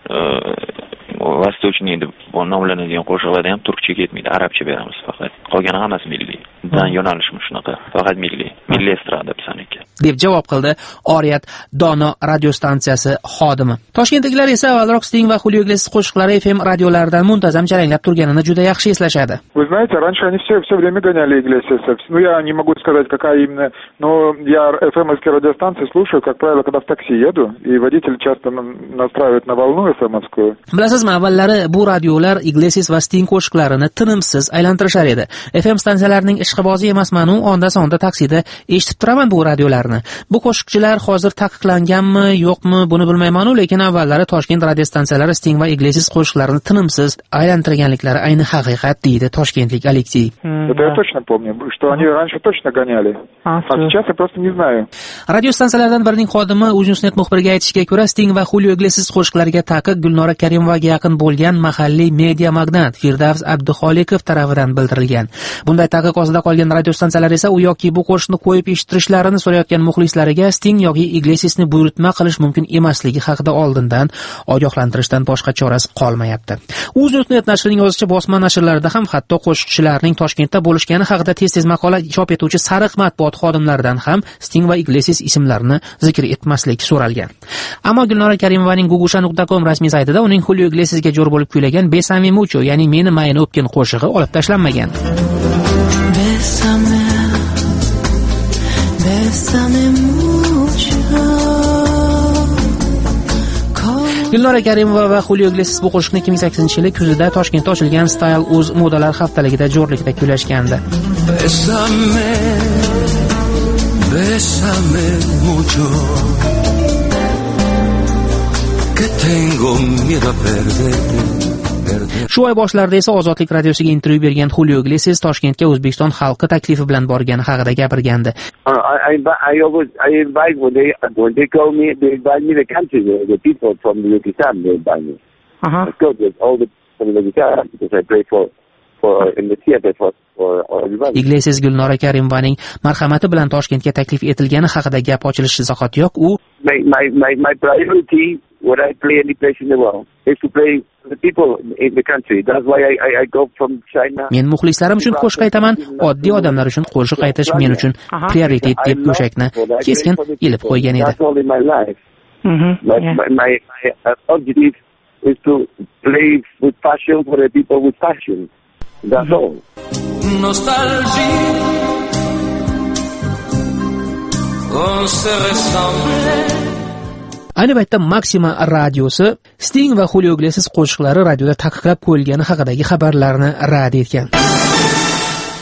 Vostochniy deb nomlanadigan qo'shiqlarda ham turkcha ketmaydi, arabcha beramiz faqat. Qolgani hammasi milliy. Dan yo'nalishimiz shunaqa, faqat milliy, milliy estrada bizaniki.
deb javob qildi Oriyat Dono radio stansiyasi xodimi. Toshkentliklar esa avvalroq Sting va Julio Iglesias qo'shiqlari F M radiolaridan muntazam charanglab turganini juda yaxshi eslashadi.
Вы знаете, раньше они все все время гоняли Иглесиаса. Ну я не могу сказать, какая именно, но я эф эм-овские радиостанции слушаю, как правило, когда в такси еду, и водитель часто настраивает на волну эф эм-овскую.
Bilasizmi, avvallari bu radiolar Iglesias va Sting qo'shiqlarini tinimsiz aylantirishar edi. F M stansiyalarining ishqibozi emasman-u, onda-sonda taksida eshitib turaman bu radiolarni. Bu qo'shiqchilar hozir taqiqlanganmi, yo'qmi, buni bilmayman-u, lekin avvallari Toshkent radio stansiyalari Sting va Iglesias qo'shiqlarini tinimsiz aylantirganliklari ayni haqiqat, deydi toshkentlik Aleksey.
Это я точно помню, что они раньше точно гоняли. А сейчас я просто не знаю.
Radio stansiyalardan birining xodimi Uznesnet muxbiriga aytishiga ko'ra, Sting va Julio Iglesias qo'shiqlariga taqiq Gulnora Karimovaga yaqin bo'lgan mahalliy media magnat Firdavs Abduxoliqov tomonidan bildirilgan. Bunday taqiq ostida qolgan radio stansiyalar esa u yoki bu qo'shiqni qo'yib eshittirishlarini so'rayotgan muxlislariga Sting yoki Iglesiasni buyurtma qilish mumkin emasligi haqida oldindan ogohlantirishdan boshqa chorasi qolmayapti. Uznesnet nashrining yozishicha, bosma nashrlarida ham hatto qo'shiqchilarning Toshkentda bo'lishgani haqida tez-tez maqola chop etuvchi sariq matbuot xodimlaridan ham Sting va Iglesias ismlarini zikr etmaslik so'ralgan. Ammo Gulnora Karimovaning gugusha nuqta com rasmiy saytida uning Julio Iglesiasga jo'r bo'lib kuylagan Besame mucho, ya'ni meni mayni o'pgin qo'shig'i olib tashlanmagan. Besame, besame mucho. Gulnora Karimova va Julio Iglesias bu qo'shiqni ikki ming sakkizinchi yili kuzida Toshkentda ochilgan Style Uz modalar haftaligida jo'rlikda kuylashgandi. Besame, besame mucho. Que tengo miedo a perder. Shu oy boshlarida esa Ozodlik radiosiga intervyu bergan Julio Iglesias Toshkentga O'zbekiston xalqi taklifi bilan borgani haqida gapirgandi.
I, I, I always I invite when they when they call me, they invite me the country, the, the people from the Uzbekistan, they invite me. Uh-huh. Let's go with all the from the Uzbekistan because I play for for in the theater for for everybody.
Iglesias Gulnora Karimovaning marhamati bilan Toshkentga taklif etilgani haqida gap ochilishi izohoti yo'q. U
my my my my priority when I play any place in the world is to play the people in the country. That's why I I, I go from China.
Men muxlislarim uchun qo'shiq aytaman, oddiy odamlar uchun qo'shiq aytish men uchun prioritet deb go'shakni keskin ilib qo'ygan edi.
Mm-hmm. My, yeah. my, my, my objective is to play with passion for the people with passion. That's mm-hmm. all. Nostalgie, on se ressemble.
Ayni paytda Maxima radiosi Sting va Julio Iglesias qo'shiqlari radioda taqiqlab qo'yilgani haqidagi xabarlarni rad etgan.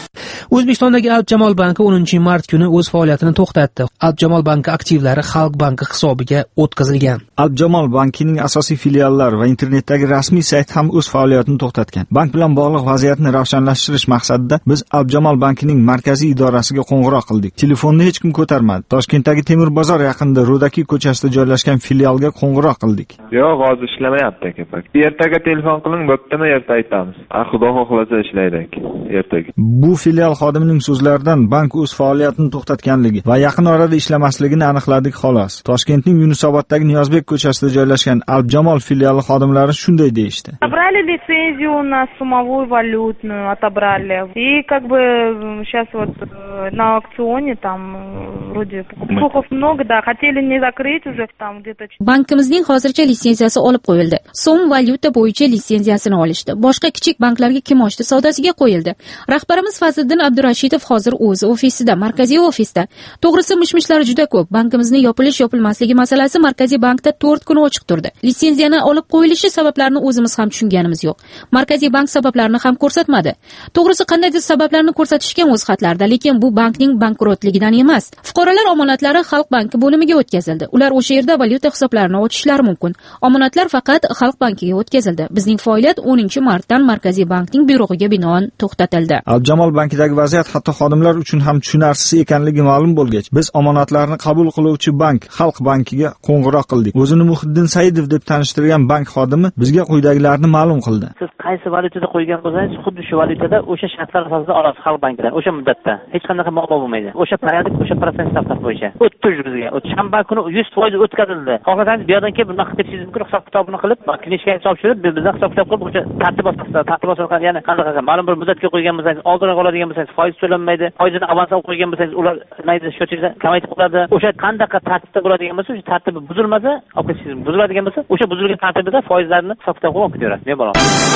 O'zbekistondagi Alp-Jamol banki o'ninchi mart kuni o'z faoliyatini to'xtatdi. Alp-Jamol banki aktivlari Xalq banki hisobiga o'tkazilgan.
Alp-Jamol bankining asosiy filiallari va internetdagi rasmiy sayti ham o'z faoliyatini to'xtatgan. Bank bilan bog'liq vaziyatni ravshanlashtirish maqsadida biz Alp-Jamol bankining markaziy idorasiga qo'ng'iroq qildik. Telefonni hech kim ko'tarmadi. Toshkentdagi Temir bozor yaqinida Ro'daki ko'chasida joylashgan filialga qo'ng'iroq qildik.
Yo'q, hozir ishlamayapti aka. Ertaga telefon qiling, bo'ptimi, erta aytamiz. Xudo xohlasa ishlaydi ertaga.
Bu filial xodimining so'zlaridan bank o'z faoliyatini to'xtatganligi va yaqin orada ishlamasligini aniqladik xolos. Toshkentning Yunusoboddagi Niyozbek ko'chasida joylashgan Alp-Jamol filiali xodimlari shunday deyishdi.
Отобрали лицензию у нас суммовую валютную, отобрали. И как бы сейчас вот на аукционе там вроде покупков много, да, хотели не закрыть уже там где-то.
Bankimizning hozircha litsenziyasi olib qo'yildi. So'm valyuta bo'yicha litsenziyasini olishdi. Boshqa kichik banklarga kimoshdi savdosiga qo'yildi. Rahbarimiz Fazliddin Abdurashidov hozir o'z ofisida, markaziy ofisda. To'g'risi mish-mishlar juda ko'p. Bankimizni yopilish-yopilmasligi masalasi Markaziy bankda to'rt kun ochiq turdi. Litsenziyani olib qo'yilishi sabablarini o'zimiz ham tushunganimiz yo'q. Markaziy bank sabablarini ham ko'rsatmadi. To'g'risi qandaydir sabablarni ko'rsatishgan o'z xatlarida, lekin bu bankning bankrotligidan emas. Fuqarolar omonatlari Xalq banki bo'limiga o'tkazildi. Ular o'sha yerda valyuta hisoblarini ochishlari mumkin. Omonatlar faqat Xalq bankiga o'tkazildi. Bizning faoliyat o'ninchi martdan Markaziy bankning buyrug'iga binoan to'xtatildi.
Alp-Jamol bankidagi vaziyat hatto xodimlar uchun ham tushunarsiz ekanligi ma'lum bo'lgach, biz omonatlarni qabul qiluvchi bank Xalq bankiga qo'ng'iroq qildik. O'zini Muhiddin Saidov deb tanishtirgan bank xodimi bizga quyidagilarni ma'lum qildi.
Siz qaysi valyutada qo'ygan bo'lsangiz, xuddi shu valyutada o'sha shartlar asosida olasiz Xalq bankidan. O'sha muddatda hech qanday muammo bo'lmaydi. O'sha paradik, o'sha protsent stavkasi bo'yicha o'tdi bizga. Shanba kuni yuz foiz o'tkazildi. Xohlasangiz bu yerdan kelib bunaqa ketishingiz mumkin, hisob kitobini qilib, knishkaga topshirib, bizdan hisob kitob qilib o'sha tartib asosida, tartib asosida ya'ni qanday ma'lum bir muddatga qo'ygan bo'lsangiz, oldinroq oladigan bo'lsangiz, foiz to'lanmaydi. Foizini avans olib qo'ygan bo'lsangiz, ular mayda sho'chida kamaytirib qo'yadi. O'sha qanday tartibda bo'ladigan bo'lsa, o'sha tartibi buzilmasa, olib buziladigan bo'lsa, o'sha buzilgan tartibida foizlarni hisob kitob qilib olib ketaverasiz. Bemalol.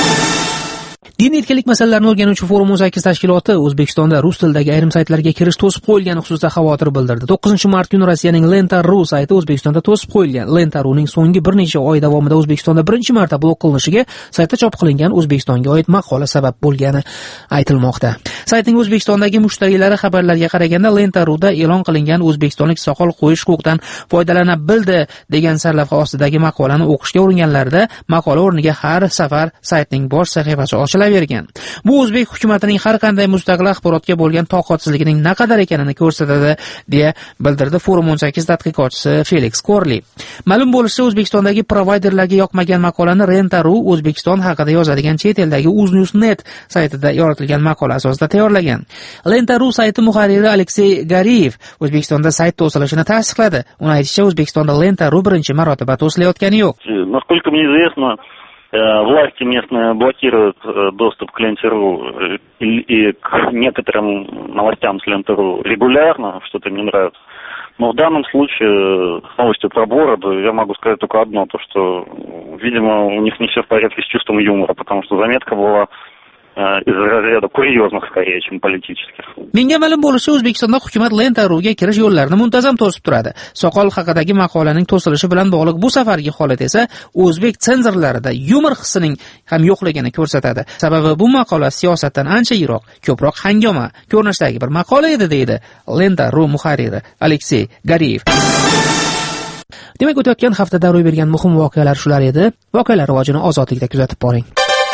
Din erkinlik masalalarini o'rganuvchi forum o'n sakkiz tashkiloti O'zbekistonda rus tilidagi ayrim saytlarga kirish to'sib qo'yilgani xususida xavotir bildirdi. to'qqizinchi mart kuni Rossiyaning Lenta.ru sayti O'zbekistonda to'sib qo'yilgan. Lenta.runing so'nggi bir necha oy davomida O'zbekistonda birinchi marta blok qilinishiga saytda chop qilingan O'zbekistonga oid maqola sabab bo'lgani aytilmoqda. Saytning O'zbekistondagi mushtariylari xabarlarga qaraganda Lenta.ruda e'lon qilingan o'zbekistonlik soqol qo'yish huquqidan foydalana bildi degan sarlavha ostidagi maqolani o'qishga uringanlarida maqola o'rniga har safar saytning bosh sahifasi ochilavergan. Bu o'zbek hukumatining har qanday mustaqil axborotga bo'lgan toqatsizligining naqadar ekanini ko'rsatadi, deya bildirdi forum o'n sakkiz tadqiqotchisi Felix Korli. Ma'lum bo'lishicha, O'zbekistondagi provayderlarga yoqmagan maqolani Lenta.ru O'zbekiston haqida yozadigan chet eldagi UzNews punkt net saytida yoritilgan maqola asosida tayyorlagan. Lenta.ru sayti muharriri Aleksey Gariyev O'zbekistonda sayt to'silishini tasdiqladi. Uning aytishicha, O'zbekistonda Lenta.ru birinchi marotaba to'silayotgani yo'q.
Насколько мне известно, власти местные блокируют доступ к Ленте.ру и к некоторым новостям с Ленте.ру регулярно, что-то мне нравится. Но в данном случае с новостью про бороду я могу сказать только одно, то что, видимо, у них не все в порядке с чувством юмора, потому что заметка была из разряда курьезных скорее, чем политических.
Menga ma'lum bo'lishicha, O'zbekistonda hukumat Lenta.ruga kirish yo'llarini muntazam to'sib turadi. Soqol haqidagi maqolaning to'silishi bilan bog'liq bu safargi holat esa o'zbek senzorlarida yumor hissining ham yo'qligini ko'rsatadi. Sababi bu maqola siyosatdan ancha yiroq, ko'proq hangoma ko'rinishdagi bir maqola edi, deydi Lenta.ru muharriri Aleksey Gariyev. Demak, o'tayotgan haftada ro'y bergan muhim voqealar shular edi. Voqealar rivojini ozodlikda kuzatib boring.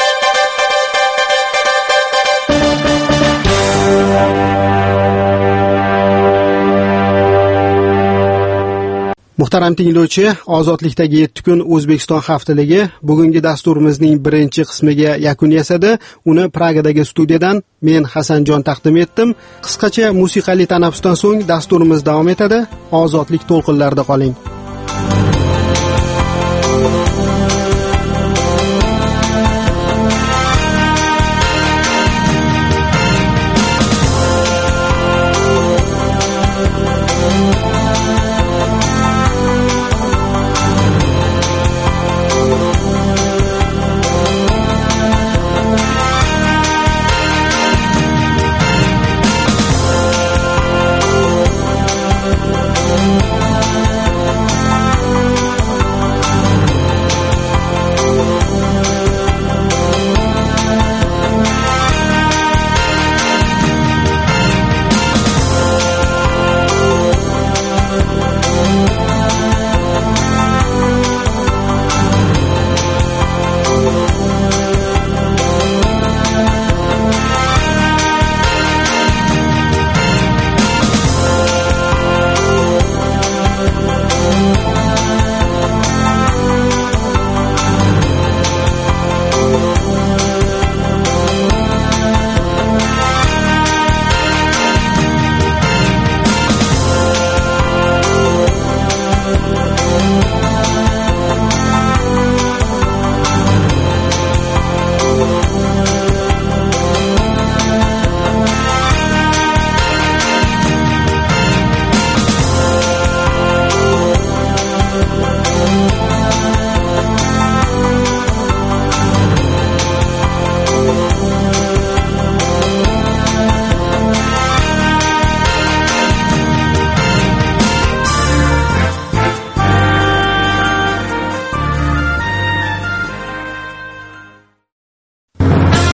Muhtaram tinglovchi, ozodlikdagi yetti kun O'zbekiston haftaligi bugungi dasturimizning birinchi qismiga yakun yasadi. Uni Pragadagi studiyadan men Hasanjon taqdim etdim. Qisqacha musiqali tanaffusdan so'ng dasturimiz davom etadi. Ozodlik to'lqinlarida qoling.